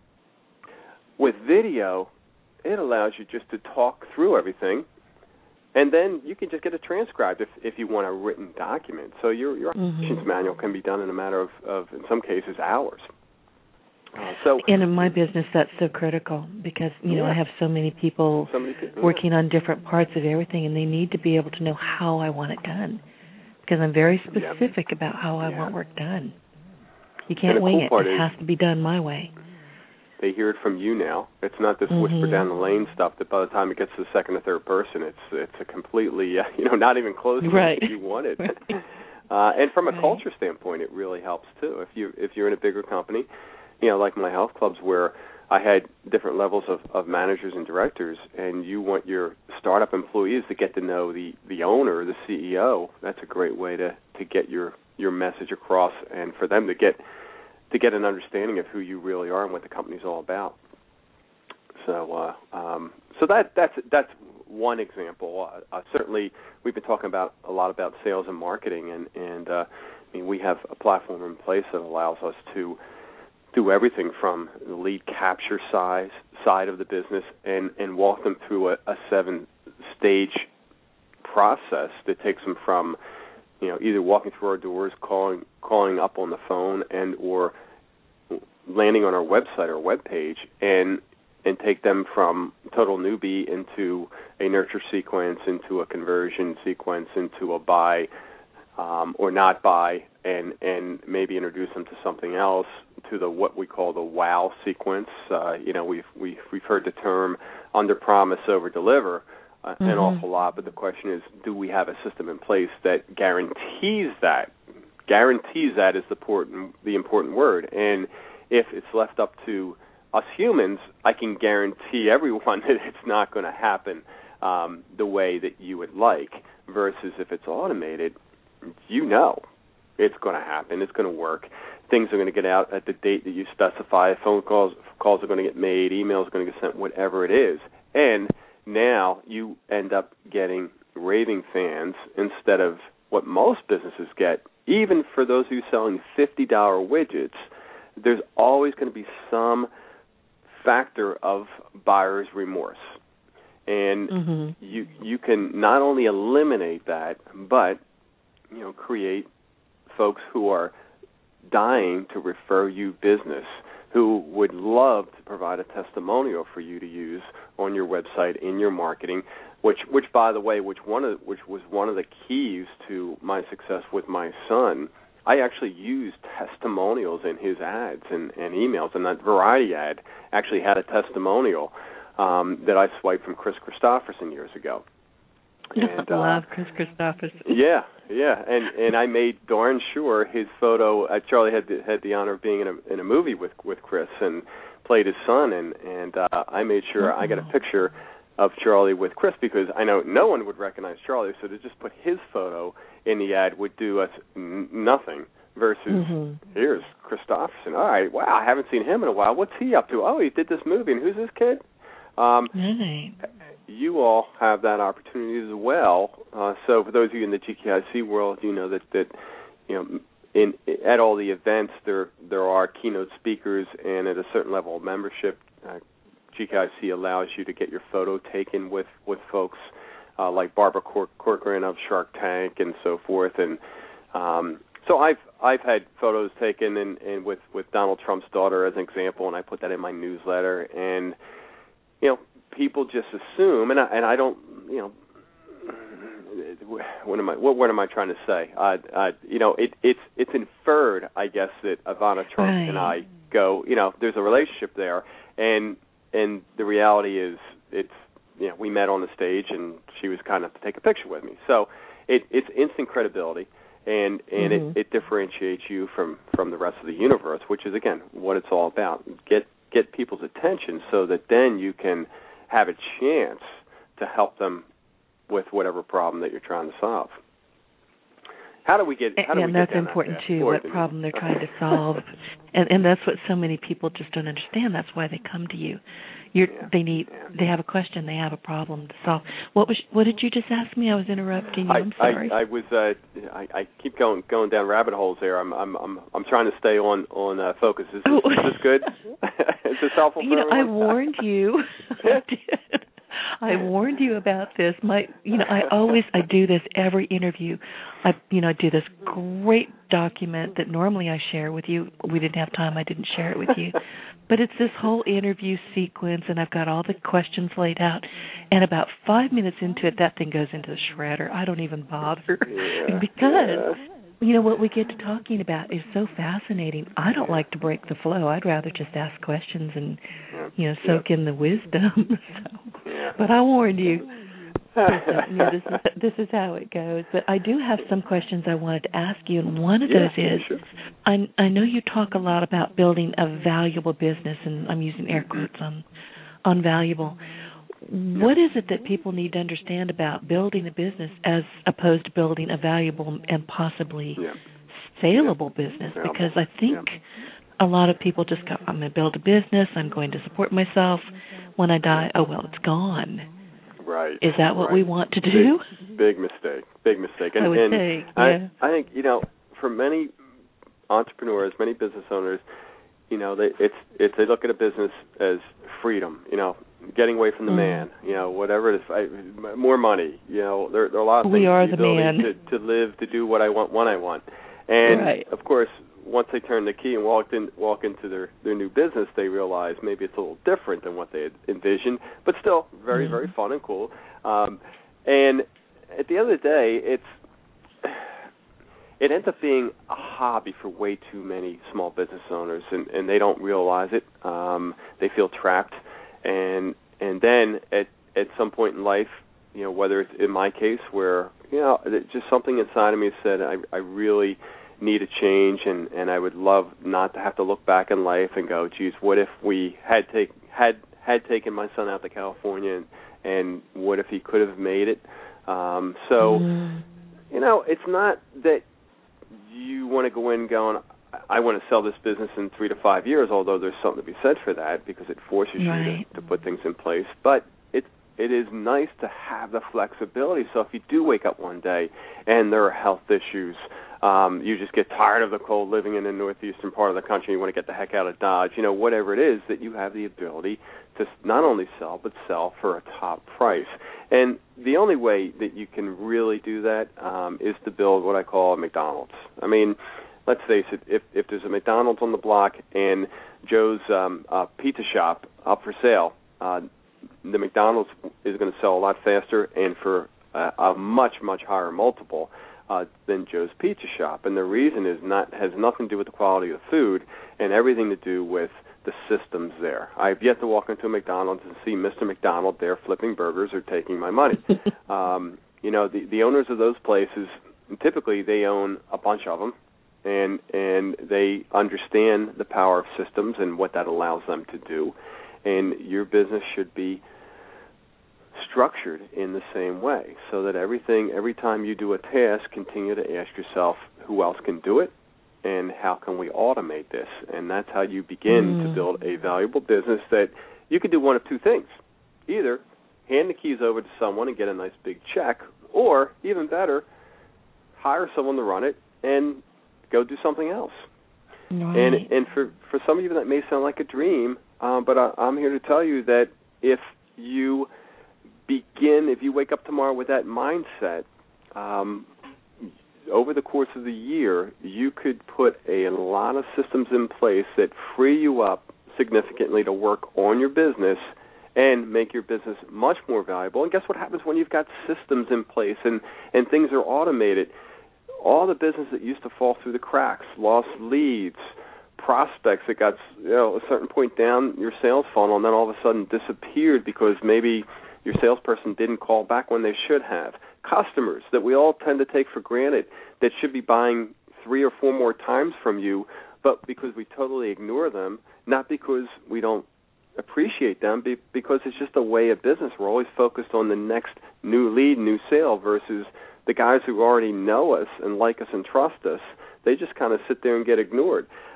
With video, it allows you just to talk through everything, and then you can just get it transcribed if, if you want a written document. So your your mm-hmm. operations manual can be done in a matter of, of in some cases, hours. Uh, so, and in my business, that's so critical because, you know, yeah. I have so many people, so many people working yeah. on different parts of everything, and they need to be able to know how I want it done because I'm very specific yeah. about how I yeah. want work done. You can't wing cool it. It has to be done my way. They hear it from you now. It's not this mm-hmm. whisper down the lane stuff that by the time it gets to the second or third person, it's it's a completely, uh, you know, not even close to right. what you wanted. Right. uh, and from a right. culture standpoint, it really helps too. If you if you're in a bigger company, you know, like my health clubs where I had different levels of, of managers and directors, and you want your startup employees to get to know the, the owner, the C E O, that's a great way to, to get your, your message across and for them to get to get an understanding of who you really are and what the company's all about. So uh, um, so that that's that's one example. Uh, uh, certainly, we've been talking about a lot about sales and marketing, and, and uh, I mean, we have a platform in place that allows us to do everything from the lead capture size, side of the business and, and walk them through a, a seven-stage process that takes them from, you know, either walking through our doors, calling calling up on the phone, and or landing on our website or web page, and and take them from total newbie into a nurture sequence, into a conversion sequence, into a buy um, or not buy, and and maybe introduce them to something else, to the what we call the wow sequence. Uh, you know, we've we've we've heard the term under promise, over deliver uh, mm-hmm. an awful lot, but the question is, do we have a system in place that guarantees that? Guarantees that is the important the important word. And if it's left up to us humans, I can guarantee everyone that it's not going to happen um, the way that you would like. Versus if it's automated, you know it's going to happen. It's going to work. Things are going to get out at the date that you specify. Phone calls calls are going to get made. Emails are going to get sent. Whatever it is, and now you end up getting raving fans instead of what most businesses get. Even for those of you selling fifty dollars widgets, there's always going to be some factor of buyer's remorse. And mm-hmm. you you can not only eliminate that, but you know, create folks who are dying to refer you business, who would love to provide a testimonial for you to use on your website, in your marketing, which, which by the way, which one of which was one of the keys to my success with my son. I actually used testimonials in his ads and, and emails, and that Variety ad actually had a testimonial um, that I swiped from Chris Christopherson years ago. And, uh, love Chris Christopherson. Yeah, yeah, and and I made darn sure his photo. Uh, Charlie had the, had the honor of being in a in a movie with with Chris and played his son, and and uh, I made sure oh. I got a picture of Charlie with Chris because I know no one would recognize Charlie, so to just put his photo in the ad would do us n- nothing. Versus mm-hmm. here's Christopherson. All right, wow, I haven't seen him in a while. What's he up to? Oh, he did this movie, and who's this kid? Um, right. You all have that opportunity as well. Uh, so for those of you in the G K I C world, you know that, that you know in at all the events there there are keynote speakers, and at a certain level of membership, uh, G K I C allows you to get your photo taken with with folks uh, like Barbara Cor- Corcoran of Shark Tank and so forth. And um, so I've I've had photos taken and, and with with Donald Trump's daughter as an example, and I put that in my newsletter. And you know, people just assume, and I, and I don't, you know, what am I, what word am I trying to say? Uh, uh, you know, it, it's it's inferred, I guess, that Ivana Trump right. and I go, you know, there's a relationship there, and and the reality is, it's, you know, we met on the stage, and she was kind enough to take a picture with me. So it, it's instant credibility, and and mm-hmm. it, it differentiates you from, from the rest of the universe, which is again what it's all about. Get get people's attention so that then you can have a chance to help them with whatever problem that you're trying to solve. How do we get? How do and we that's get important that too. What problem they're trying to solve, and and that's what so many people just don't understand. That's why they come to you. You're, yeah, they need. yeah. They have a question. They have a problem to solve. What was? What did you just ask me? I was interrupting you. I, I'm sorry. I, I was. Uh, I, I keep going going down rabbit holes there. I'm. I'm. I'm. I'm trying to stay on on uh, focus. Is this, oh. is this good? Is this helpful? You for know, I everyone? warned you. I did. I warned you about this. My, you know, I always, I do this every interview. I, you know, I do this great document that normally I share with you. We didn't have time. I didn't share it with you. But it's this whole interview sequence, and I've got all the questions laid out. And about five minutes into it, that thing goes into the shredder. I don't even bother Yeah, because. yeah. You know, what we get to talking about is so fascinating. I don't like to break the flow. I'd rather just ask questions and, you know, soak in the wisdom. so, but I warned you. But, uh, you know, this is this is how it goes. But I do have some questions I wanted to ask you, and one of those yeah, is, sure. I, I know you talk a lot about building a valuable business, and I'm using air quotes on, on valuable. What is it that people need to understand about building a business as opposed to building a valuable and possibly yeah. saleable yeah. business? Saleable. Because I think yeah. a lot of people just go, I'm going to build a business, I'm going to support myself. When I die, oh, well, it's gone. Right. Is that what right. we want to do? Big, big mistake. Big mistake. And, I would and think, I, yeah. I think, you know, for many entrepreneurs, many business owners, you know, they it's it's they look at a business as freedom, you know, getting away from the mm. man, you know, whatever it is, I, more money, you know, there, there are a lot of we things. are the, the ability man. to, to live, to do what I want, when I want. And, right. of course, once they turn the key and walk in, walk into their, their new business, they realize maybe it's a little different than what they had envisioned, but still very, mm. very fun and cool. Um, and at the end of the day, it's it ends up being a hobby for way too many small business owners, and, and they don't realize it. Um, they feel trapped, and and then at at some point in life, you know, whether it's in my case where, you know, just something inside of me said I, I really need a change, and, and I would love not to have to look back in life and go, geez, what if we had take had had taken my son out to California, and, and what if he could have made it? Um, so, mm. you know, it's not that you want to go in going, I want to sell this business in three to five years, although there's something to be said for that because it forces right. you to, to put things in place. But it it is nice to have the flexibility. So if you do wake up one day and there are health issues, um, you just get tired of the cold living in the northeastern part of the country, you want to get the heck out of Dodge, you know, whatever it is, that you have the ability to not only sell, but sell for a top price. And the only way that you can really do that um, is to build what I call a McDonald's. I mean, let's face it, if, if there's a McDonald's on the block and Joe's um, uh, pizza shop up for sale, uh, the McDonald's is going to sell a lot faster and for a, a much, much higher multiple uh, than Joe's pizza shop. And the reason is not has nothing to do with the quality of the food and everything to do with the systems there. I've yet to walk into a McDonald's and see Mister McDonald there flipping burgers or taking my money. um, you know, the, the owners of those places, typically they own a bunch of them, and and they understand the power of systems and what that allows them to do. And your business should be structured in the same way so that everything, every time you do a task, continue to ask yourself, who else can do it? And how can we automate this? And that's how you begin mm. to build a valuable business that you can do one of two things. Either hand the keys over to someone and get a nice big check, or, even better, hire someone to run it and go do something else. Right. And and for, for some of you that may sound like a dream, um, but I, I'm here to tell you that if you begin, if you wake up tomorrow with that mindset, um, over the course of the year, you could put a lot of systems in place that free you up significantly to work on your business and make your business much more valuable. And guess what happens when you've got systems in place and, and things are automated? All the business that used to fall through the cracks, lost leads, prospects that got, you know, a certain point down your sales funnel and then all of a sudden disappeared because maybe your salesperson didn't call back when they should have. Customers that we all tend to take for granted that should be buying three or four more times from you, but because we totally ignore them, not because we don't appreciate them, because it's just a way of business. We're always focused on the next new lead, new sale versus the guys who already know us and like us and trust us. They just kind of sit there and get ignored.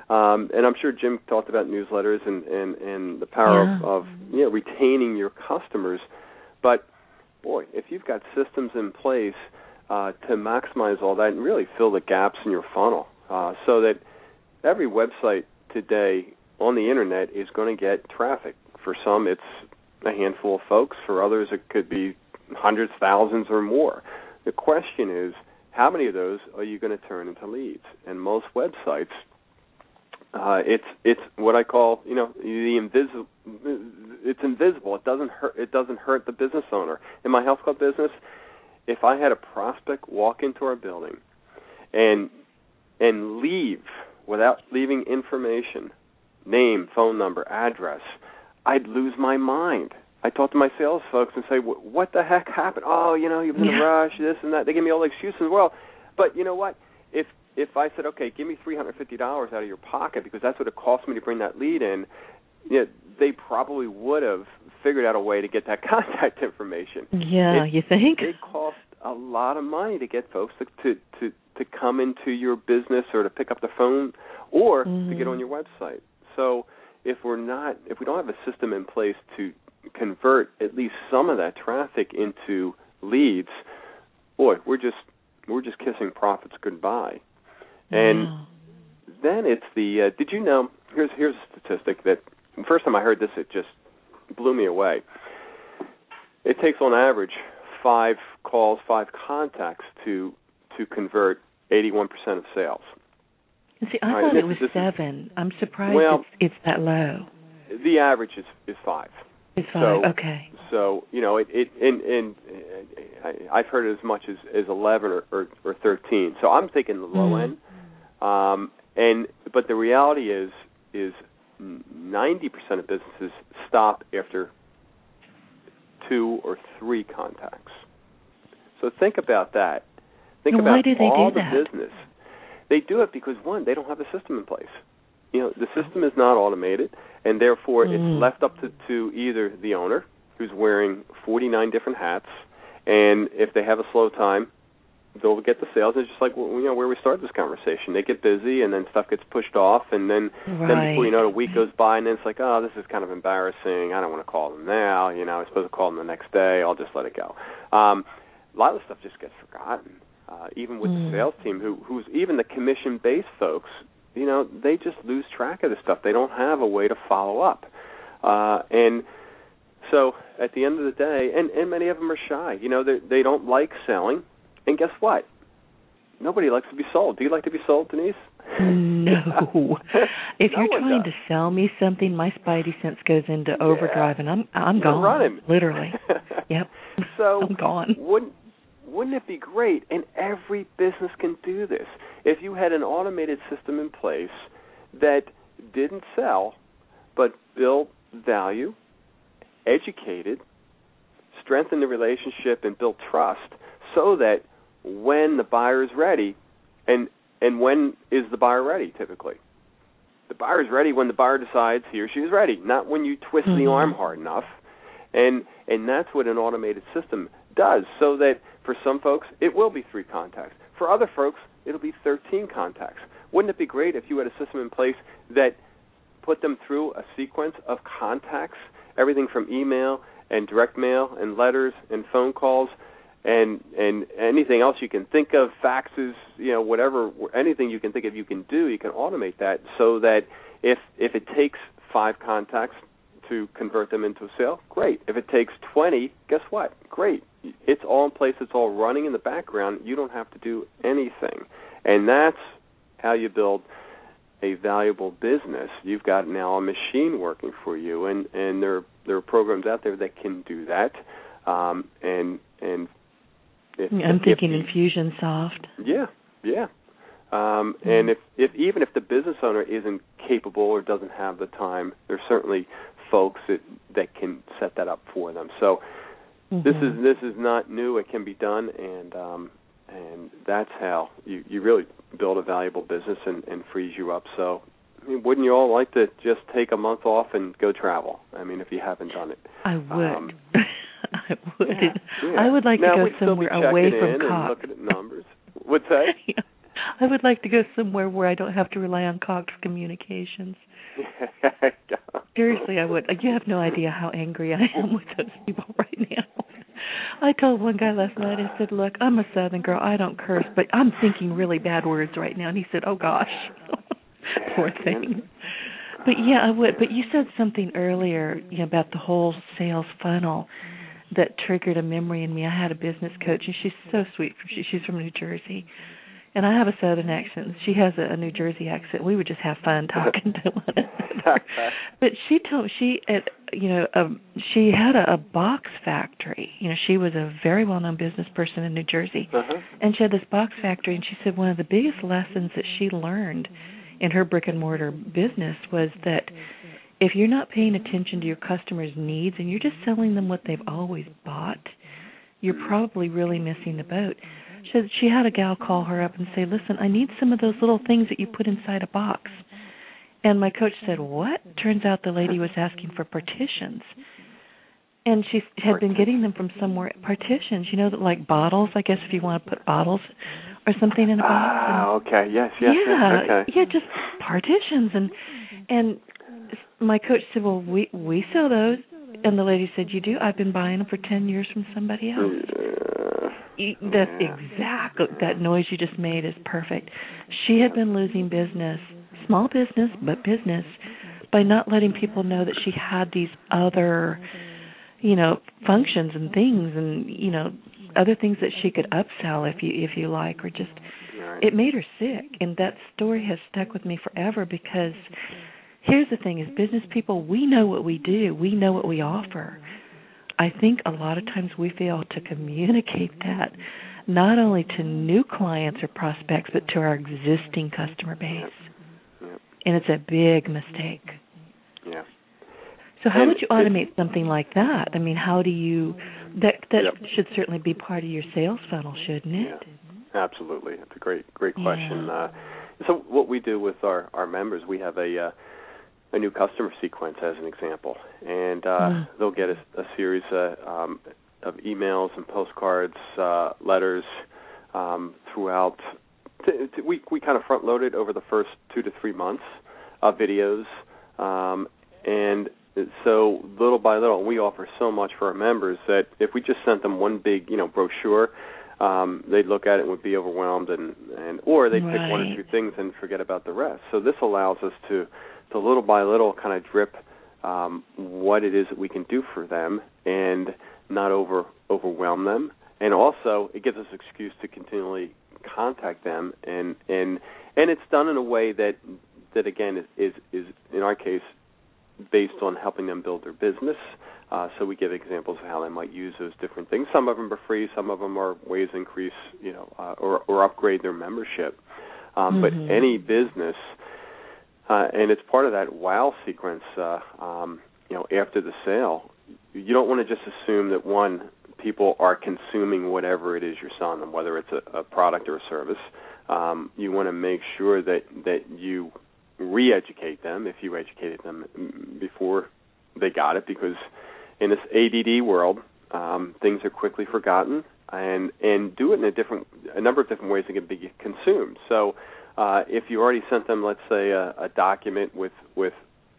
Um, and I'm sure Jim talked about newsletters and, and, and the power yeah. of, of you know, retaining your customers. But, boy, if you've got systems in place uh, to maximize all that and really fill the gaps in your funnel uh, so that every website today on the Internet is going to get traffic. For some, it's a handful of folks. For others, it could be hundreds, thousands, or more. The question is, how many of those are you going to turn into leads? And most websites, uh, it's it's what I call, you know, the invisible. It's invisible. It doesn't hurt. It doesn't hurt the business owner. In my health club business, if I had a prospect walk into our building and and leave without leaving information, name, phone number, address, I'd lose my mind. I talk to my sales folks and say, what the heck happened? Oh, you know, he was in yeah. a rush, this and that. They give me all the excuses in the world. But you know what? If if I said, okay, give me three hundred fifty dollars out of your pocket because that's what it cost me to bring that lead in, you know, they probably would have figured out a way to get that contact information. Yeah, it, you think? It cost a lot of money to get folks to, to, to, to come into your business or to pick up the phone or mm-hmm. to get on your website. So if we're not, if we don't have a system in place to convert at least some of that traffic into leads, boy, we're just we're just kissing profits goodbye. And wow. then it's the uh, did you know? Here's here's a statistic that the first time I heard this, it just blew me away. It takes on average five calls, five contacts to to convert eighty-one percent of sales. See, I right, thought this, it was this is, seven. I'm surprised well, it's, it's that low. The average is, is five. It's five. So, okay. So you know, it, it and, and I, I've heard as much as, as eleven or, or, or thirteen. So I'm thinking the low mm. end. Um, and but the reality is is ninety percent of businesses stop after two or three contacts. So think about that. Think now, about why do they all do the that? business. They do it because, one, they don't have a system in place. You know, the system is not automated, and therefore mm. it's left up to, to either the owner, who's wearing forty-nine different hats, and if they have a slow time, they'll get the sales. It's just like, you know, where we started this conversation. They get busy, and then stuff gets pushed off, and then, right. then before you know it, a week goes by, and then it's like, oh, this is kind of embarrassing. I don't want to call them now. You know, I'm supposed to call them the next day. I'll just let it go. Um, a lot of the stuff just gets forgotten. Uh, even with mm. the sales team, who who's even the commission-based folks, you know, they just lose track of this stuff. They don't have a way to follow up. Uh, and so at the end of the day, and, and many of them are shy. You know, they they don't like selling. And guess what? Nobody likes to be sold. Do you like to be sold, Denise? No. If no you're trying does. to sell me something, my spidey sense goes into yeah. overdrive, and I'm I'm you're gone. Running. Literally. Yep. So I'm gone. Wouldn't wouldn't it be great? And every business can do this. If you had an automated system in place that didn't sell, but built value, educated, strengthened the relationship, and built trust, so that when the buyer is ready, and and when is the buyer ready typically? The buyer is ready when the buyer decides he or she is ready, not when you twist mm-hmm. the arm hard enough. And and that's what an automated system does, so that for some folks it will be three contacts. For other folks, it'll be thirteen contacts. Wouldn't it be great if you had a system in place that put them through a sequence of contacts, everything from email and direct mail and letters and phone calls and and anything else you can think of, faxes, you know, whatever, anything you can think of you can do, you can automate that so that if if it takes five contacts to convert them into a sale, great. If it takes twenty, guess what? Great. It's all in place. It's all running in the background. You don't have to do anything. And that's how you build a valuable business. You've got now a machine working for you, and, and there there are programs out there that can do that. Um, and and if, I'm if, thinking if, Infusionsoft. Yeah, yeah. Um, mm-hmm. And if, if even if the business owner isn't capable or doesn't have the time, there's certainly folks that that can set that up for them. So mm-hmm. this is this is not new. It can be done, and um, and that's how you, you really build a valuable business and, and frees you up. So, I mean, wouldn't you all like to just take a month off and go travel? I mean, if you haven't done it, I would. Um, I would. Yeah, yeah. I would like now, to go somewhere away from in cops. And looking at numbers. What's that? Yeah. I would like to go somewhere where I don't have to rely on Cox Communications. Seriously, I would. You have no idea how angry I am with those people right now. I told one guy last night, I said, look, I'm a Southern girl. I don't curse, but I'm thinking really bad words right now. And he said, oh, gosh. Poor thing. But, yeah, I would. But you said something earlier, you know, about the whole sales funnel that triggered a memory in me. I had a business coach, and she's so sweet. She, she's from New Jersey. And I have a Southern accent. She has a, a New Jersey accent. We would just have fun talking to one another. But she told she, at, you know, um, she had a, a box factory. You know, she was a very well-known business person in New Jersey, uh-huh. and she had this box factory. And she said one of the biggest lessons that she learned in her brick and mortar business was that if you're not paying attention to your customers' needs and you're just selling them what they've always bought, you're probably really missing the boat. She, she had a gal call her up and say, listen, I need some of those little things that you put inside a box. And my coach said, what? Turns out the lady was asking for partitions. And she had been getting them from somewhere. Partitions, you know, like bottles, I guess, if you want to put bottles or something in a box. Ah, uh, okay, yes, yes, yeah, yes, okay. Yeah, just partitions. And and my coach said, well, we, we sell those. And the lady said, you do? I've been buying them for ten years from somebody else. Yeah. That's exactly, that noise you just made is perfect. She had been losing business, small business, but business, by not letting people know that she had these other, you know, functions and things and, you know, other things that she could upsell if you if you like, or just, right. It made her sick. And that story has stuck with me forever because here's the thing, as business people, we know what we do. We know what we offer. I think a lot of times we fail to communicate that not only to new clients or prospects, but to our existing customer base. Yep. Yep. And it's a big mistake. Yeah. So how and would you automate something like that? I mean, how do you, that that yep. should certainly be part of your sales funnel, shouldn't it? Yeah. Absolutely. It's a great, great question. Yeah. Uh, so what we do with our, our members, we have a... Uh, a new customer sequence as an example, and uh, mm. they'll get a, a series uh, um, of emails and postcards, uh, letters um, throughout. T- t- we we kind of front loaded over the first two to three months of videos, um, and so little by little, we offer so much for our members that if we just sent them one big, you know, brochure, um, they'd look at it and would be overwhelmed, and, and or they'd right. pick one or two things and forget about the rest. So this allows us to So little by little kind of drip um, what it is that we can do for them and not over overwhelm them. And also it gives us an excuse to continually contact them. And, and, and it's done in a way that, that again, is, is, is, in our case, based on helping them build their business. Uh, so we give examples of how they might use those different things. Some of them are free. Some of them are ways to increase, you know, uh, or, or upgrade their membership. Um, mm-hmm. But any business... Uh, and it's part of that wow sequence, uh, um, you know, after the sale. You don't want to just assume that, one, people are consuming whatever it is you're selling them, whether it's a, a product or a service. Um, you want to make sure that, that you re-educate them if you educated them before they got it, because in this A D D world, um, things are quickly forgotten, and, and do it in a different, a number of different ways that can be consumed. So, Uh, if you already sent them, let's say, a, a document with with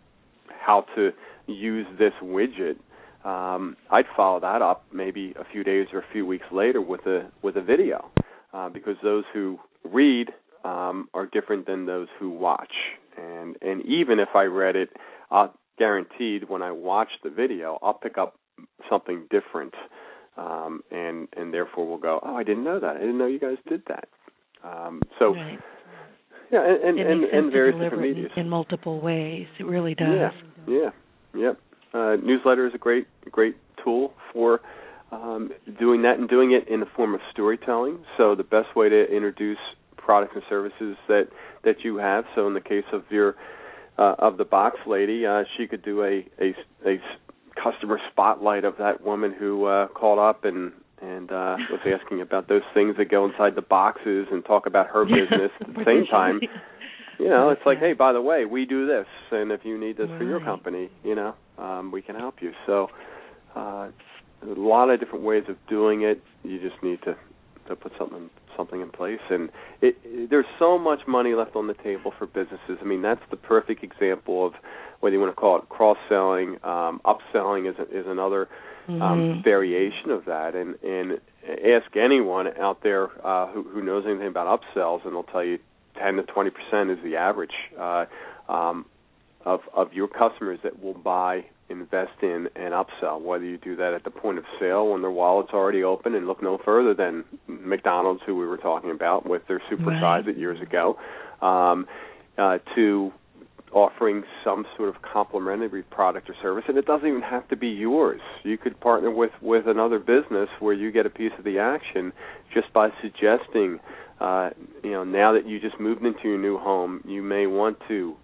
how to use this widget, um, I'd follow that up maybe a few days or a few weeks later with a with a video, uh, because those who read um, are different than those who watch. And and even if I read it, I'll guaranteed when I watch the video, I'll pick up something different, um, and and therefore we'll go, oh, I didn't know that. I didn't know you guys did that. Um, so. Right. Yeah, and it and, makes and sense various to deliver different it medias. in multiple ways. It really does. Yeah, yeah, yeah. Uh, newsletter is a great, great tool for um, doing that and doing it in the form of storytelling. So the best way to introduce products and services that, that you have. So in the case of your uh, of the box lady, uh, she could do a, a a customer spotlight of that woman who uh, called up and. and uh, was asking about those things that go inside the boxes and talk about her business at the same time. You know, it's like, hey, by the way, we do this, and if you need this right. for your company, you know, um, we can help you. So uh, a lot of different ways of doing it. You just need to, to put something something in place. And it, it, there's so much money left on the table for businesses. I mean, that's the perfect example of whether you want to call it cross-selling, um, upselling is, is another um, mm-hmm. variation of that. And, and ask anyone out there uh, who, who knows anything about upsells, and they'll tell you ten to twenty percent is the average uh, um, of, of your customers that will buy, invest in, and upsell, whether you do that at the point of sale when their wallet's already open and look no further than McDonald's, who we were talking about with their supersize right. it years ago, um, uh, to offering some sort of complementary product or service. And it doesn't even have to be yours. You could partner with, with another business where you get a piece of the action just by suggesting, uh, you know, now that you just moved into your new home, you may want to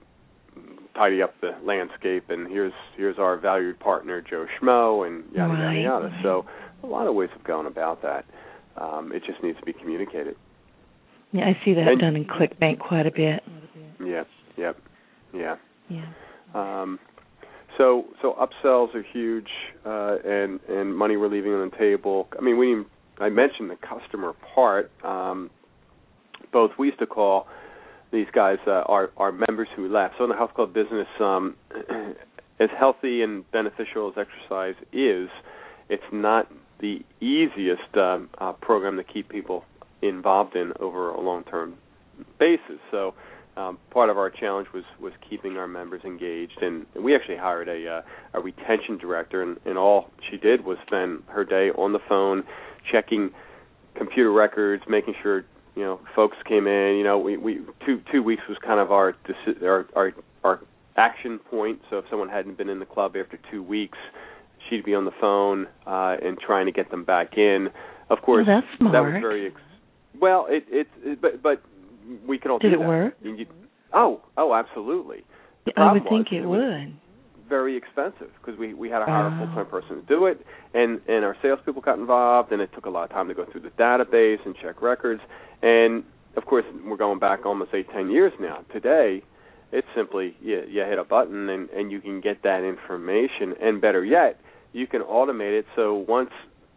tidy up the landscape, and here's here's our valued partner, Joe Schmo, and yada, right. yada, yada. So a lot of ways of going about that. Um, it just needs to be communicated. Yeah, I see that and, done in ClickBank quite a bit. Yep, yep, yeah. Yeah. Um, so so upsells are huge, uh, and, and money we're leaving on the table. I mean, we I mentioned the customer part. Um, both we used to call these guys uh, are, are members who left. So in the House Club business, um, as healthy and beneficial as exercise is, it's not the easiest um, uh, program to keep people involved in over a long-term basis. So um, part of our challenge was, was keeping our members engaged, and, and we actually hired a, uh, a retention director, and, and all she did was spend her day on the phone checking computer records, making sure you know, folks came in. You know, we, we two two weeks was kind of our our our, our action point. So if someone hadn't been in the club after two weeks, she'd be on the phone uh, and trying to get them back in. Of course, well, that's smart. That was very ex- well. It, it it but but we could all did do it that. work? You, you, oh oh absolutely. The I would think was, it, it would. Very expensive because we, we had to hire uh. a full-time person to do it, and, and our salespeople got involved, and it took a lot of time to go through the database and check records. And, of course, we're going back almost eight, ten years now. Today, it's simply you, you hit a button, and, and you can get that information. And better yet, you can automate it so once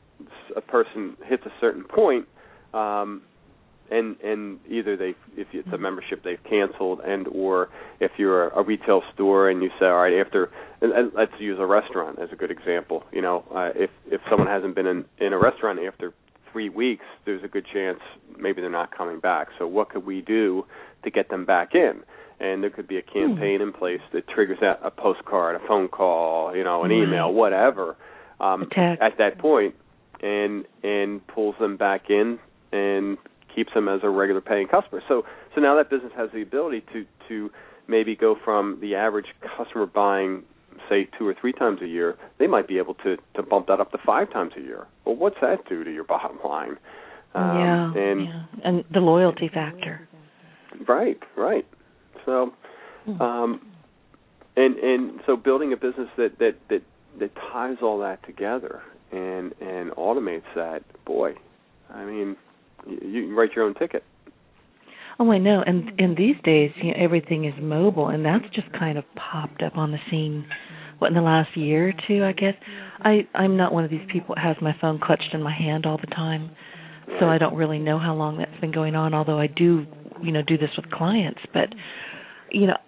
a person hits a certain point, um, and and either they, if it's a membership they've canceled, and or if you're a retail store and you say, all right, after, and, and let's use a restaurant as a good example. You know, uh, if if someone hasn't been in, in a restaurant after three weeks, there's a good chance maybe they're not coming back. So what could we do to get them back in? And there could be a campaign in place that triggers out a postcard, a phone call, you know, an email, whatever, um, at that point, and and pulls them back in and keeps them as a regular paying customer. So so now that business has the ability to, to maybe go from the average customer buying, say, two or three times a year, they might be able to, to bump that up to five times a year. Well, what's that do to your bottom line? Um, yeah, and, yeah, and the loyalty factor. Right, right. So, um, and and so building a business that, that, that, that ties all that together and and automates that, boy, I mean, you, you can write your own ticket. Oh, I know. And and these days, you know, everything is mobile, and that's just kind of popped up on the scene. What, in the last year or two, I guess. I I'm not one of these people that has my phone clutched in my hand all the time, so I don't really know how long that's been going on. Although I do, you know, do this with clients. But you know,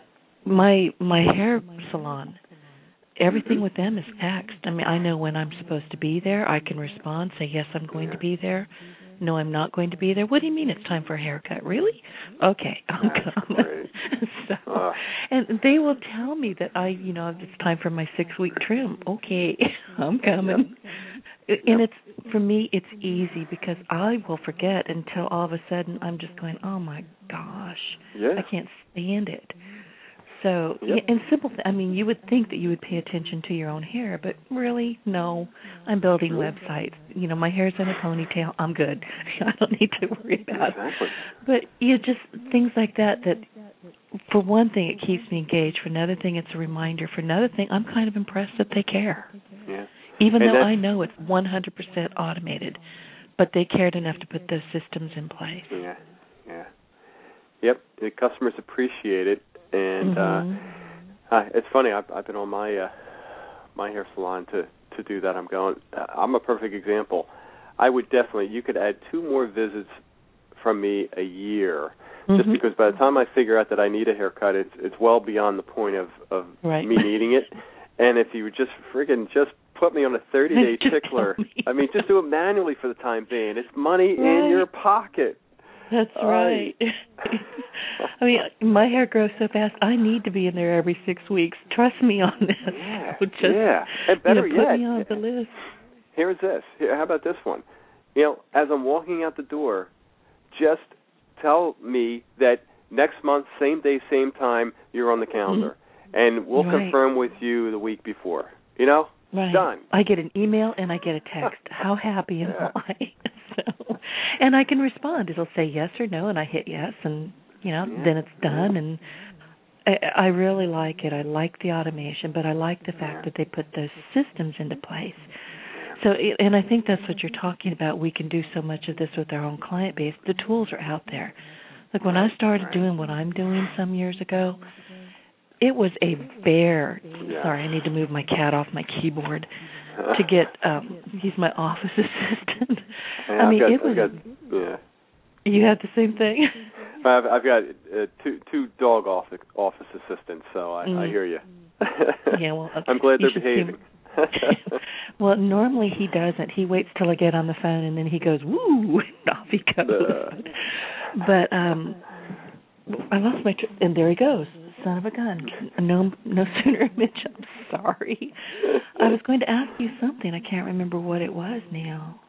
my my hair salon, everything with them is text. I mean, I know when I'm supposed to be there. I can respond, say yes, I'm going to be there. No, I'm not going to be there. What do you mean it's time for a haircut? Really? Okay, I'm coming. so, uh. And they will tell me that I, you know, it's time for my six-week trim. Okay, I'm coming. Yep. And it's for me, it's easy because I will forget until all of a sudden I'm just going, oh my gosh, yeah. I can't stand it. So, yep. and simple, th- I mean, you would think that you would pay attention to your own hair, but really, no. I'm building websites. You know, my hair's in a ponytail. I'm good. I don't need to worry about exactly. it. But, you know, just things like that, that for one thing, it keeps me engaged. For another thing, it's a reminder. For another thing, I'm kind of impressed that they care. Yeah. Even and though I know it's one hundred percent automated, but they cared enough to put those systems in place. Yeah, yeah. Yep, the customers appreciate it. And mm-hmm. uh, uh, it's funny. I've, I've been on my uh, my hair salon to, to do that. I'm going. Uh, I'm a perfect example. I would definitely. You could add two more visits from me a year. Mm-hmm. Just because by the time I figure out that I need a haircut, it's it's well beyond the point of, of right. me needing it. And if you would just friggin' just put me on a thirty-day tickler, I mean, just do it manually for the time being. It's money right. in your pocket. That's uh, right. I mean, my hair grows so fast, I need to be in there every six weeks. Trust me on this. Yeah, so just, yeah. And better you know, put yet, me on the list. Here's this. Here, how about this one? You know, as I'm walking out the door, just tell me that next month, same day, same time, you're on the calendar. Mm-hmm. And we'll right. confirm with you the week before. You know? Right. Done. I get an email and I get a text. How happy am yeah. I? so, and I can respond. It'll say yes or no, and I hit yes, and, you know, yeah. then it's done. And I, I really like it. I like the automation, but I like the fact yeah. that they put those systems into place. So, and I think that's what you're talking about. We can do so much of this with our own client base. The tools are out there. Like when I started doing what I'm doing some years ago, it was a bear. Yeah. Sorry, I need to move my cat off my keyboard to get. Um, he's my office assistant. Yeah, I mean, got, it was. Got, yeah. You had the same thing. I've, I've got uh, two two dog office office assistants, so I, mm. I hear you. Yeah, well, okay. I'm glad they're behaving. Well, normally he doesn't. He waits till I get on the phone, and then he goes, woo, and off he goes. Uh. But um, I lost my, tr- and there he goes, son of a gun. No, no sooner Mitch, I'm sorry. I was going to ask you something. I can't remember what it was now.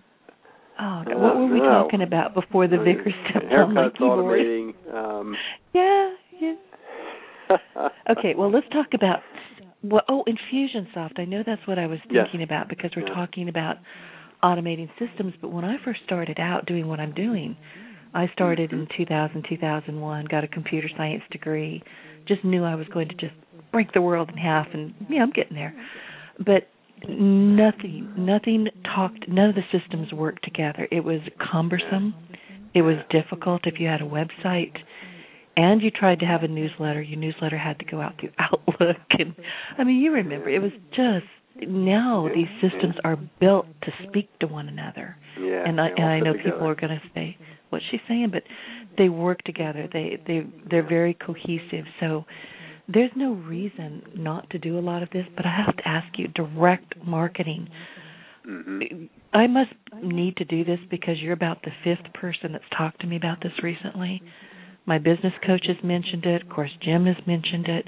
Oh, God. What were we no. talking about before the vicar stepped on my keyboard? Automating. Um. Yeah, yeah. Okay, well, let's talk about, well, oh, Infusionsoft. I know that's what I was thinking yes. about because we're talking about automating systems. But when I first started out doing what I'm doing, I started in two thousand, two thousand one, got a computer science degree, just knew I was going to just break the world in half, and, yeah, I'm getting there. But nothing, nothing talked, none of the systems worked together. It was cumbersome. It was difficult if you had a website and you tried to have a newsletter. Your newsletter had to go out through Outlook. And I mean, you remember, it was just, now these systems are built to speak to one another. Yeah, and I, and I know together. people are going to say, what's she saying? But they work together. They, they, they're very cohesive. So there's no reason not to do a lot of this, but I have to ask you, direct marketing. Mm-hmm. I must need to do this because you're about the fifth person that's talked to me about this recently. My business coach has mentioned it. Of course, Jim has mentioned it.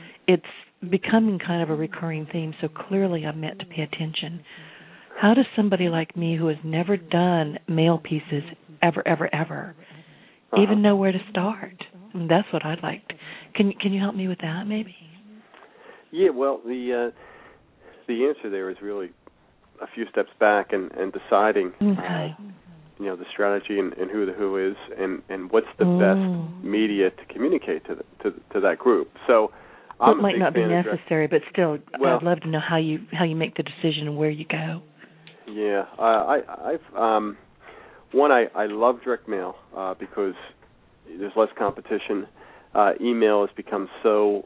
It's becoming kind of a recurring theme, so clearly I'm meant to pay attention. How does somebody like me who has never done mail pieces ever, ever, ever, uh-huh. even know where to start? I mean, that's what I'd like. Can can you help me with that, maybe? Yeah, well, the uh, the answer there is really a few steps back and, and deciding, okay. uh, you know, the strategy and, and who the who is, and, and what's the mm. best media to communicate to the, to to that group. So, well, I'm it might not be necessary, but still, well, I'd love to know how you how you make the decision and where you go. Yeah, uh, I I've um, one I, I love direct mail uh, because there's less competition. Uh, email has become so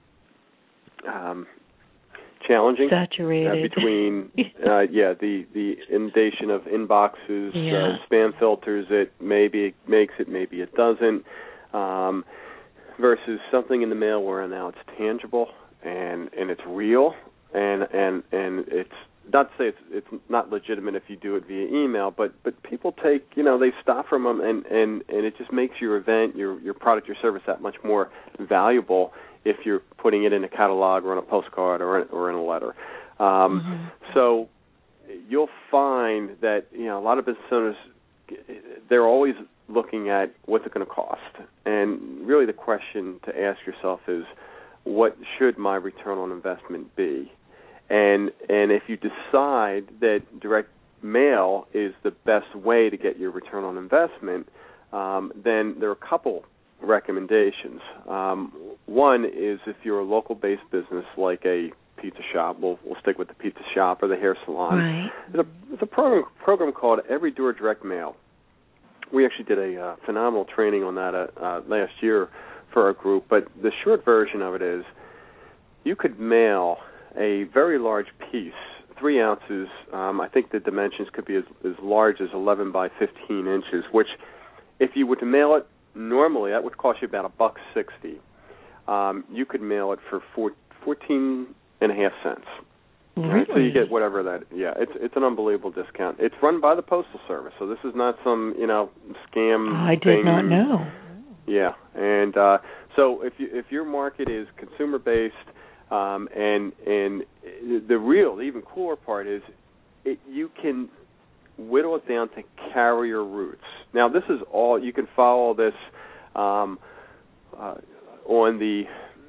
um, challenging. Saturated. Uh, between, uh, yeah, the, the inundation of inboxes, yeah. uh, spam filters, it maybe it makes it, maybe it doesn't, um, versus something in the mail where now it's tangible and, and it's real, and, and, and it's, not to say it's it's not legitimate if you do it via email, but but people take, you know, they stop from them, and, and, and it just makes your event, your your product, your service that much more valuable if you're putting it in a catalog or on a postcard or in, or in a letter. Um, mm-hmm. So you'll find that, you know, a lot of business owners, they're always looking at what's it going to cost, and really the question to ask yourself is, what should my return on investment be? And and if you decide that direct mail is the best way to get your return on investment, um, then there are a couple recommendations. Um, one is if you're a local-based business like a pizza shop, we'll, we'll stick with the pizza shop or the hair salon. Right. There's a, there's a program, program called Every Door Direct Mail. We actually did a uh, phenomenal training on that uh, uh, last year for our group, but the short version of it is you could mail a very large piece, three ounces. Um, I think the dimensions could be as, as large as eleven by fifteen inches, which if you were to mail it normally, that would cost you about a buck sixty. Um, you could mail it for four, fourteen and a half cents. Really? Right? So you get whatever that. Yeah, it's it's an unbelievable discount. It's run by the Postal Service, so this is not some you know scam. I did thing. not know. Yeah, and uh, so if you, if your market is consumer based, um, and and the real, the even cooler part is, it, you can whittle it down to carrier routes. Now, this is all you can follow all this um, uh, on the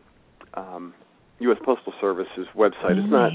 um, U S Postal Service's website. It's not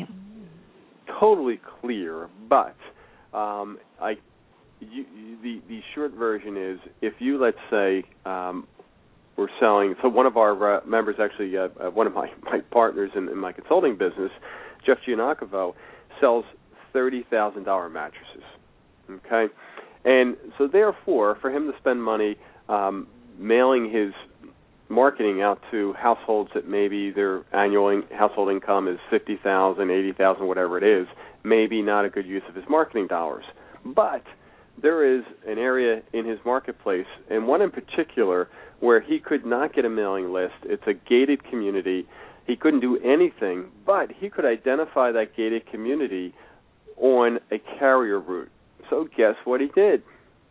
totally clear, but um, I. You, the the short version is, if you, let's say, um, we're selling, so one of our uh, members actually, uh, uh, one of my, my partners in, in my consulting business, Jeff Giannacovo, sells thirty thousand dollars mattresses, okay? And so therefore, for him to spend money um, mailing his marketing out to households that maybe their annual in- household income is fifty thousand dollars, eighty thousand dollars, whatever it is, maybe not a good use of his marketing dollars. But there is an area in his marketplace, and one in particular, where he could not get a mailing list. It's a gated community. He couldn't do anything, but he could identify that gated community on a carrier route. So guess what he did?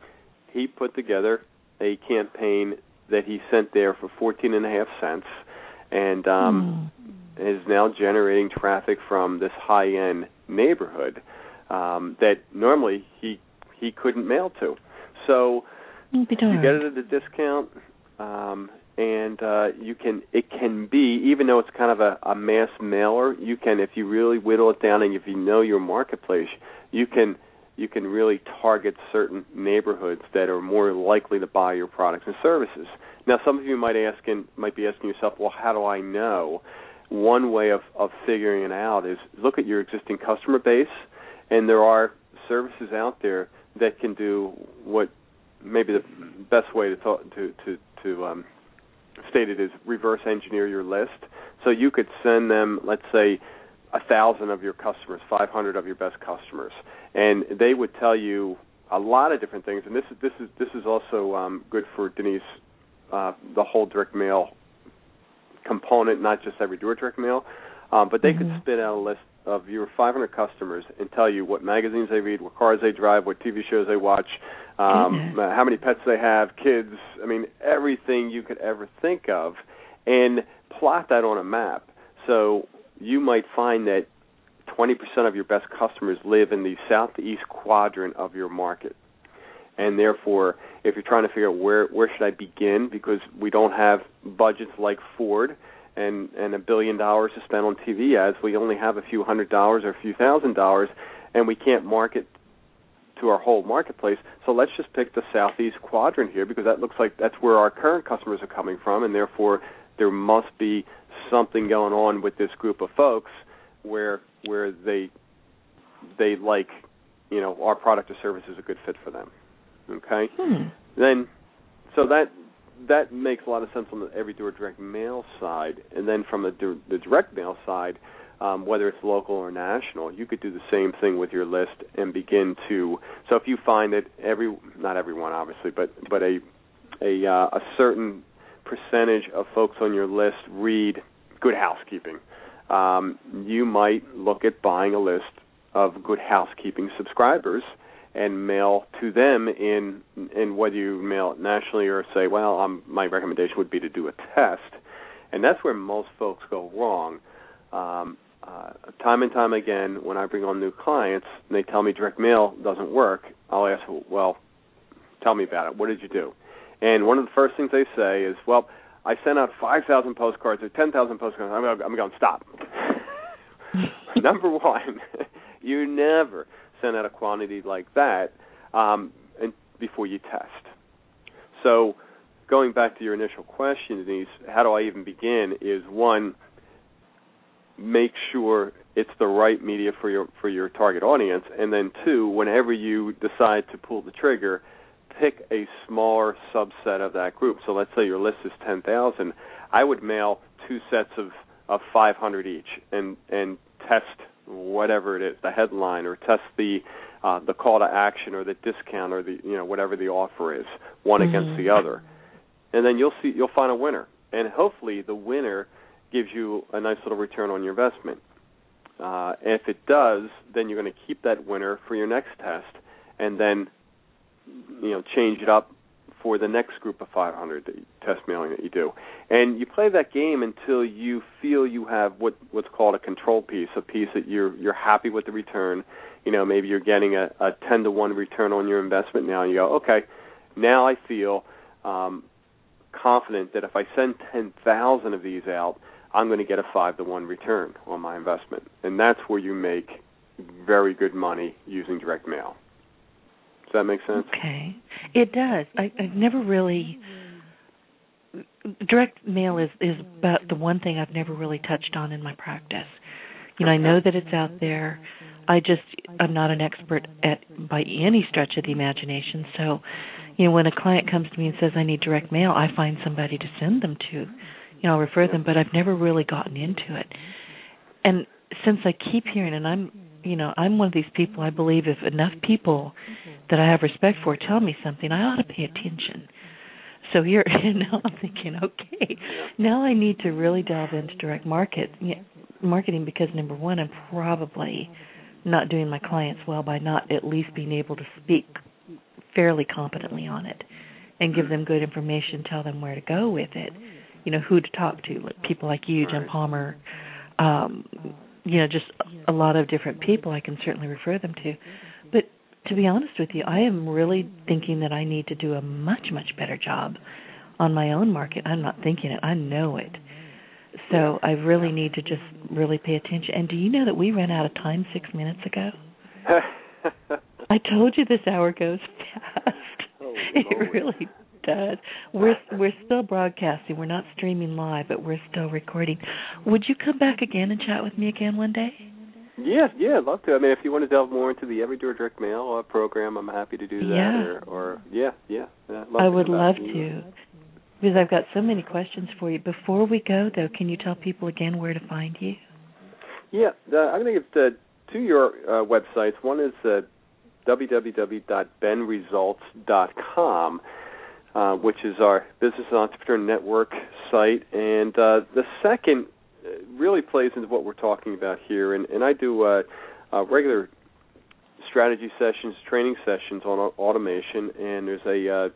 He put together a campaign that he sent there for fourteen and a half cents, and um, mm. is now generating traffic from this high-end neighborhood um, that normally he he couldn't mail to. So you get it at a discount, um, and uh, you can. It can be, even though it's kind of a, a mass mailer, you can, if you really whittle it down and if you know your marketplace, you can you can really target certain neighborhoods that are more likely to buy your products and services. Now, some of you might ask and might be asking yourself, well, how do I know? One way of, of figuring it out is look at your existing customer base, and there are services out there that can do what maybe the best way to talk, to to, to um, state it is reverse engineer your list. So you could send them, let's say, a thousand of your customers, five hundred of your best customers, and they would tell you a lot of different things. And this is this is this is also um, good for Denise, uh, the whole direct mail component, not just every door direct mail, um, but they mm-hmm. could spit out a list of your five hundred customers and tell you what magazines they read, what cars they drive, what T V shows they watch, um, mm-hmm. how many pets they have, kids, I mean, everything you could ever think of, and plot that on a map. So you might find that twenty percent of your best customers live in the southeast quadrant of your market. And therefore, if you're trying to figure out where, where should I begin, because we don't have budgets like Ford, and and a billion dollars to spend on T V ads, we only have a few hundred dollars or a few thousand dollars, and we can't market to our whole marketplace. So let's just pick the southeast quadrant here, because that looks like that's where our current customers are coming from, and therefore there must be something going on with this group of folks where where they they like, you know, our product or service is a good fit for them. Okay? Hmm. Then, so that that makes a lot of sense on the every door direct mail side, and then from the, the direct mail side, um, whether it's local or national, you could do the same thing with your list and begin to. So if you find that every, not everyone obviously, but but a a uh, a certain percentage of folks on your list read Good Housekeeping, um, you might look at buying a list of Good Housekeeping subscribers and mail to them in, in whether you mail it nationally or say, well, um, my recommendation would be to do a test. And that's where most folks go wrong. Um, uh, time and time again, when I bring on new clients and they tell me direct mail doesn't work, I'll ask, well, tell me about it. What did you do? And one of the first things they say is, well, I sent out five thousand postcards or ten thousand postcards. I'm going, I'm going to stop. Number one, you never send out a quantity like that um, and before you test. So going back to your initial question, Denise, how do I even begin, is one, make sure it's the right media for your for your target audience, and then two, whenever you decide to pull the trigger, pick a smaller subset of that group. So let's say your list is ten thousand. I would mail two sets of, of five hundred each and, and test whatever it is, the headline, or test the uh, the call to action or the discount or the you know whatever the offer is, one mm-hmm. against the other, and then you'll see you'll find a winner, and hopefully the winner gives you a nice little return on your investment. Uh, and if it does, then you're going to keep that winner for your next test, and then you know change it up for the next group of five hundred that you, test mailing that you do. And you play that game until you feel you have what, what's called a control piece, a piece that you're you're happy with the return. You know, maybe you're getting a, a ten to one return on your investment now, and you go, okay, now I feel um, confident that if I send ten thousand of these out, I'm going to get a five to one return on my investment. And that's where you make very good money using direct mail. Does that make sense? Okay. It does. I, I've never really... Direct mail is, is about the one thing I've never really touched on in my practice. You know, I know that it's out there. I just, I'm not an expert at by any stretch of the imagination. So, you know, when a client comes to me and says, I need direct mail, I find somebody to send them to. You know, I'll refer them, but I've never really gotten into it. And since I keep hearing, and I'm, you know, I'm one of these people, I believe if enough people that I have respect for tell me something, I ought to pay attention. So here, now I'm thinking, okay, now I need to really delve into direct market marketing because, number one, I'm probably not doing my clients well by not at least being able to speak fairly competently on it and give them good information, tell them where to go with it, you know, who to talk to, like people like you, Jim Palmer, um, you know, just a lot of different people I can certainly refer them to. But to be honest with you, I am really thinking that I need to do a much, much better job on my own market. I'm not thinking it. I know it. So I really need to just really pay attention. And do you know that we ran out of time six minutes ago? I told you this hour goes fast. Oh, it really does. We're we're still broadcasting. We're not streaming live, but we're still recording. Would you come back again and chat with me again one day? Yeah, yeah, I'd love to. I mean, if you want to delve more into the Everyday Direct Mail uh, program, I'm happy to do that. Yeah. Or, or yeah, yeah. yeah love I would love you. to, because I've got so many questions for you. Before we go, though, can you tell people again where to find you? Yeah, uh, I'm going to give uh, two your uh, websites. One is uh, w w w dot ben results dot com, uh, which is our Business and Entrepreneur Network site, and uh, the second really plays into what we're talking about here, and, and I do uh, uh, regular strategy sessions, training sessions on automation, and there's a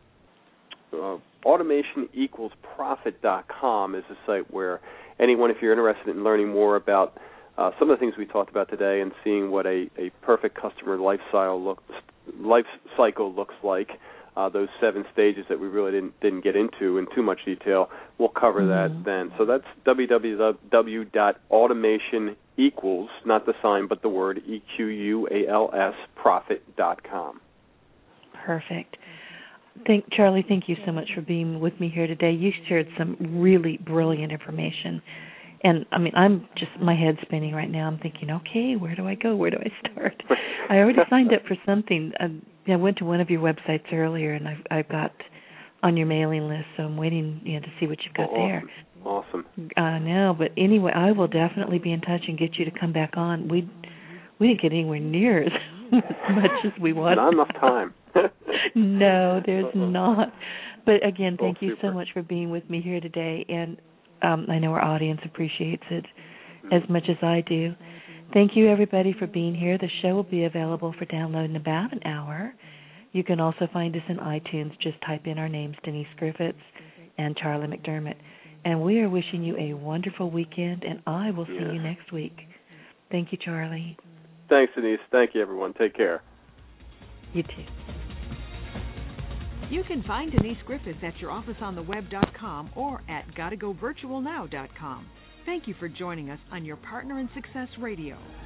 uh, uh, automation equals profit dot com is a site where anyone, if you're interested in learning more about uh, some of the things we talked about today and seeing what a, a perfect customer life cycle, look, life cycle looks like, Uh, those seven stages that we really didn't didn't get into in too much detail, we'll cover that mm-hmm. then. So that's w w w dot automation equals, not the sign, but the word, E Q U A L S, profit dot com. Perfect. Thank, Charlie, thank you so much for being with me here today. You shared some really brilliant information. And, I mean, I'm just, my head's spinning right now. I'm thinking, okay, where do I go? Where do I start? I already signed up for something. I, I went to one of your websites earlier, and I've, I've got on your mailing list, so I'm waiting you know, to see what you've got oh, there. Awesome. I uh, know, but anyway, I will definitely be in touch and get you to come back on. We we didn't get anywhere near as, as much as we wanted. Not enough time. No, there's Uh-oh. not. But, again, thank oh, you so much for being with me here today, and Um, I know our audience appreciates it as much as I do. Thank you, everybody, for being here. The show will be available for download in about an hour. You can also find us in iTunes. Just type in our names, Denise Griffiths and Charlie McDermott. And we are wishing you a wonderful weekend, and I will see yes. you next week. Thank you, Charlie. Thanks, Denise. Thank you, everyone. Take care. You too. You can find Denise Griffiths at your office on the web dot com or at gotta go virtual now dot com. Thank you for joining us on Your Partner in Success Radio.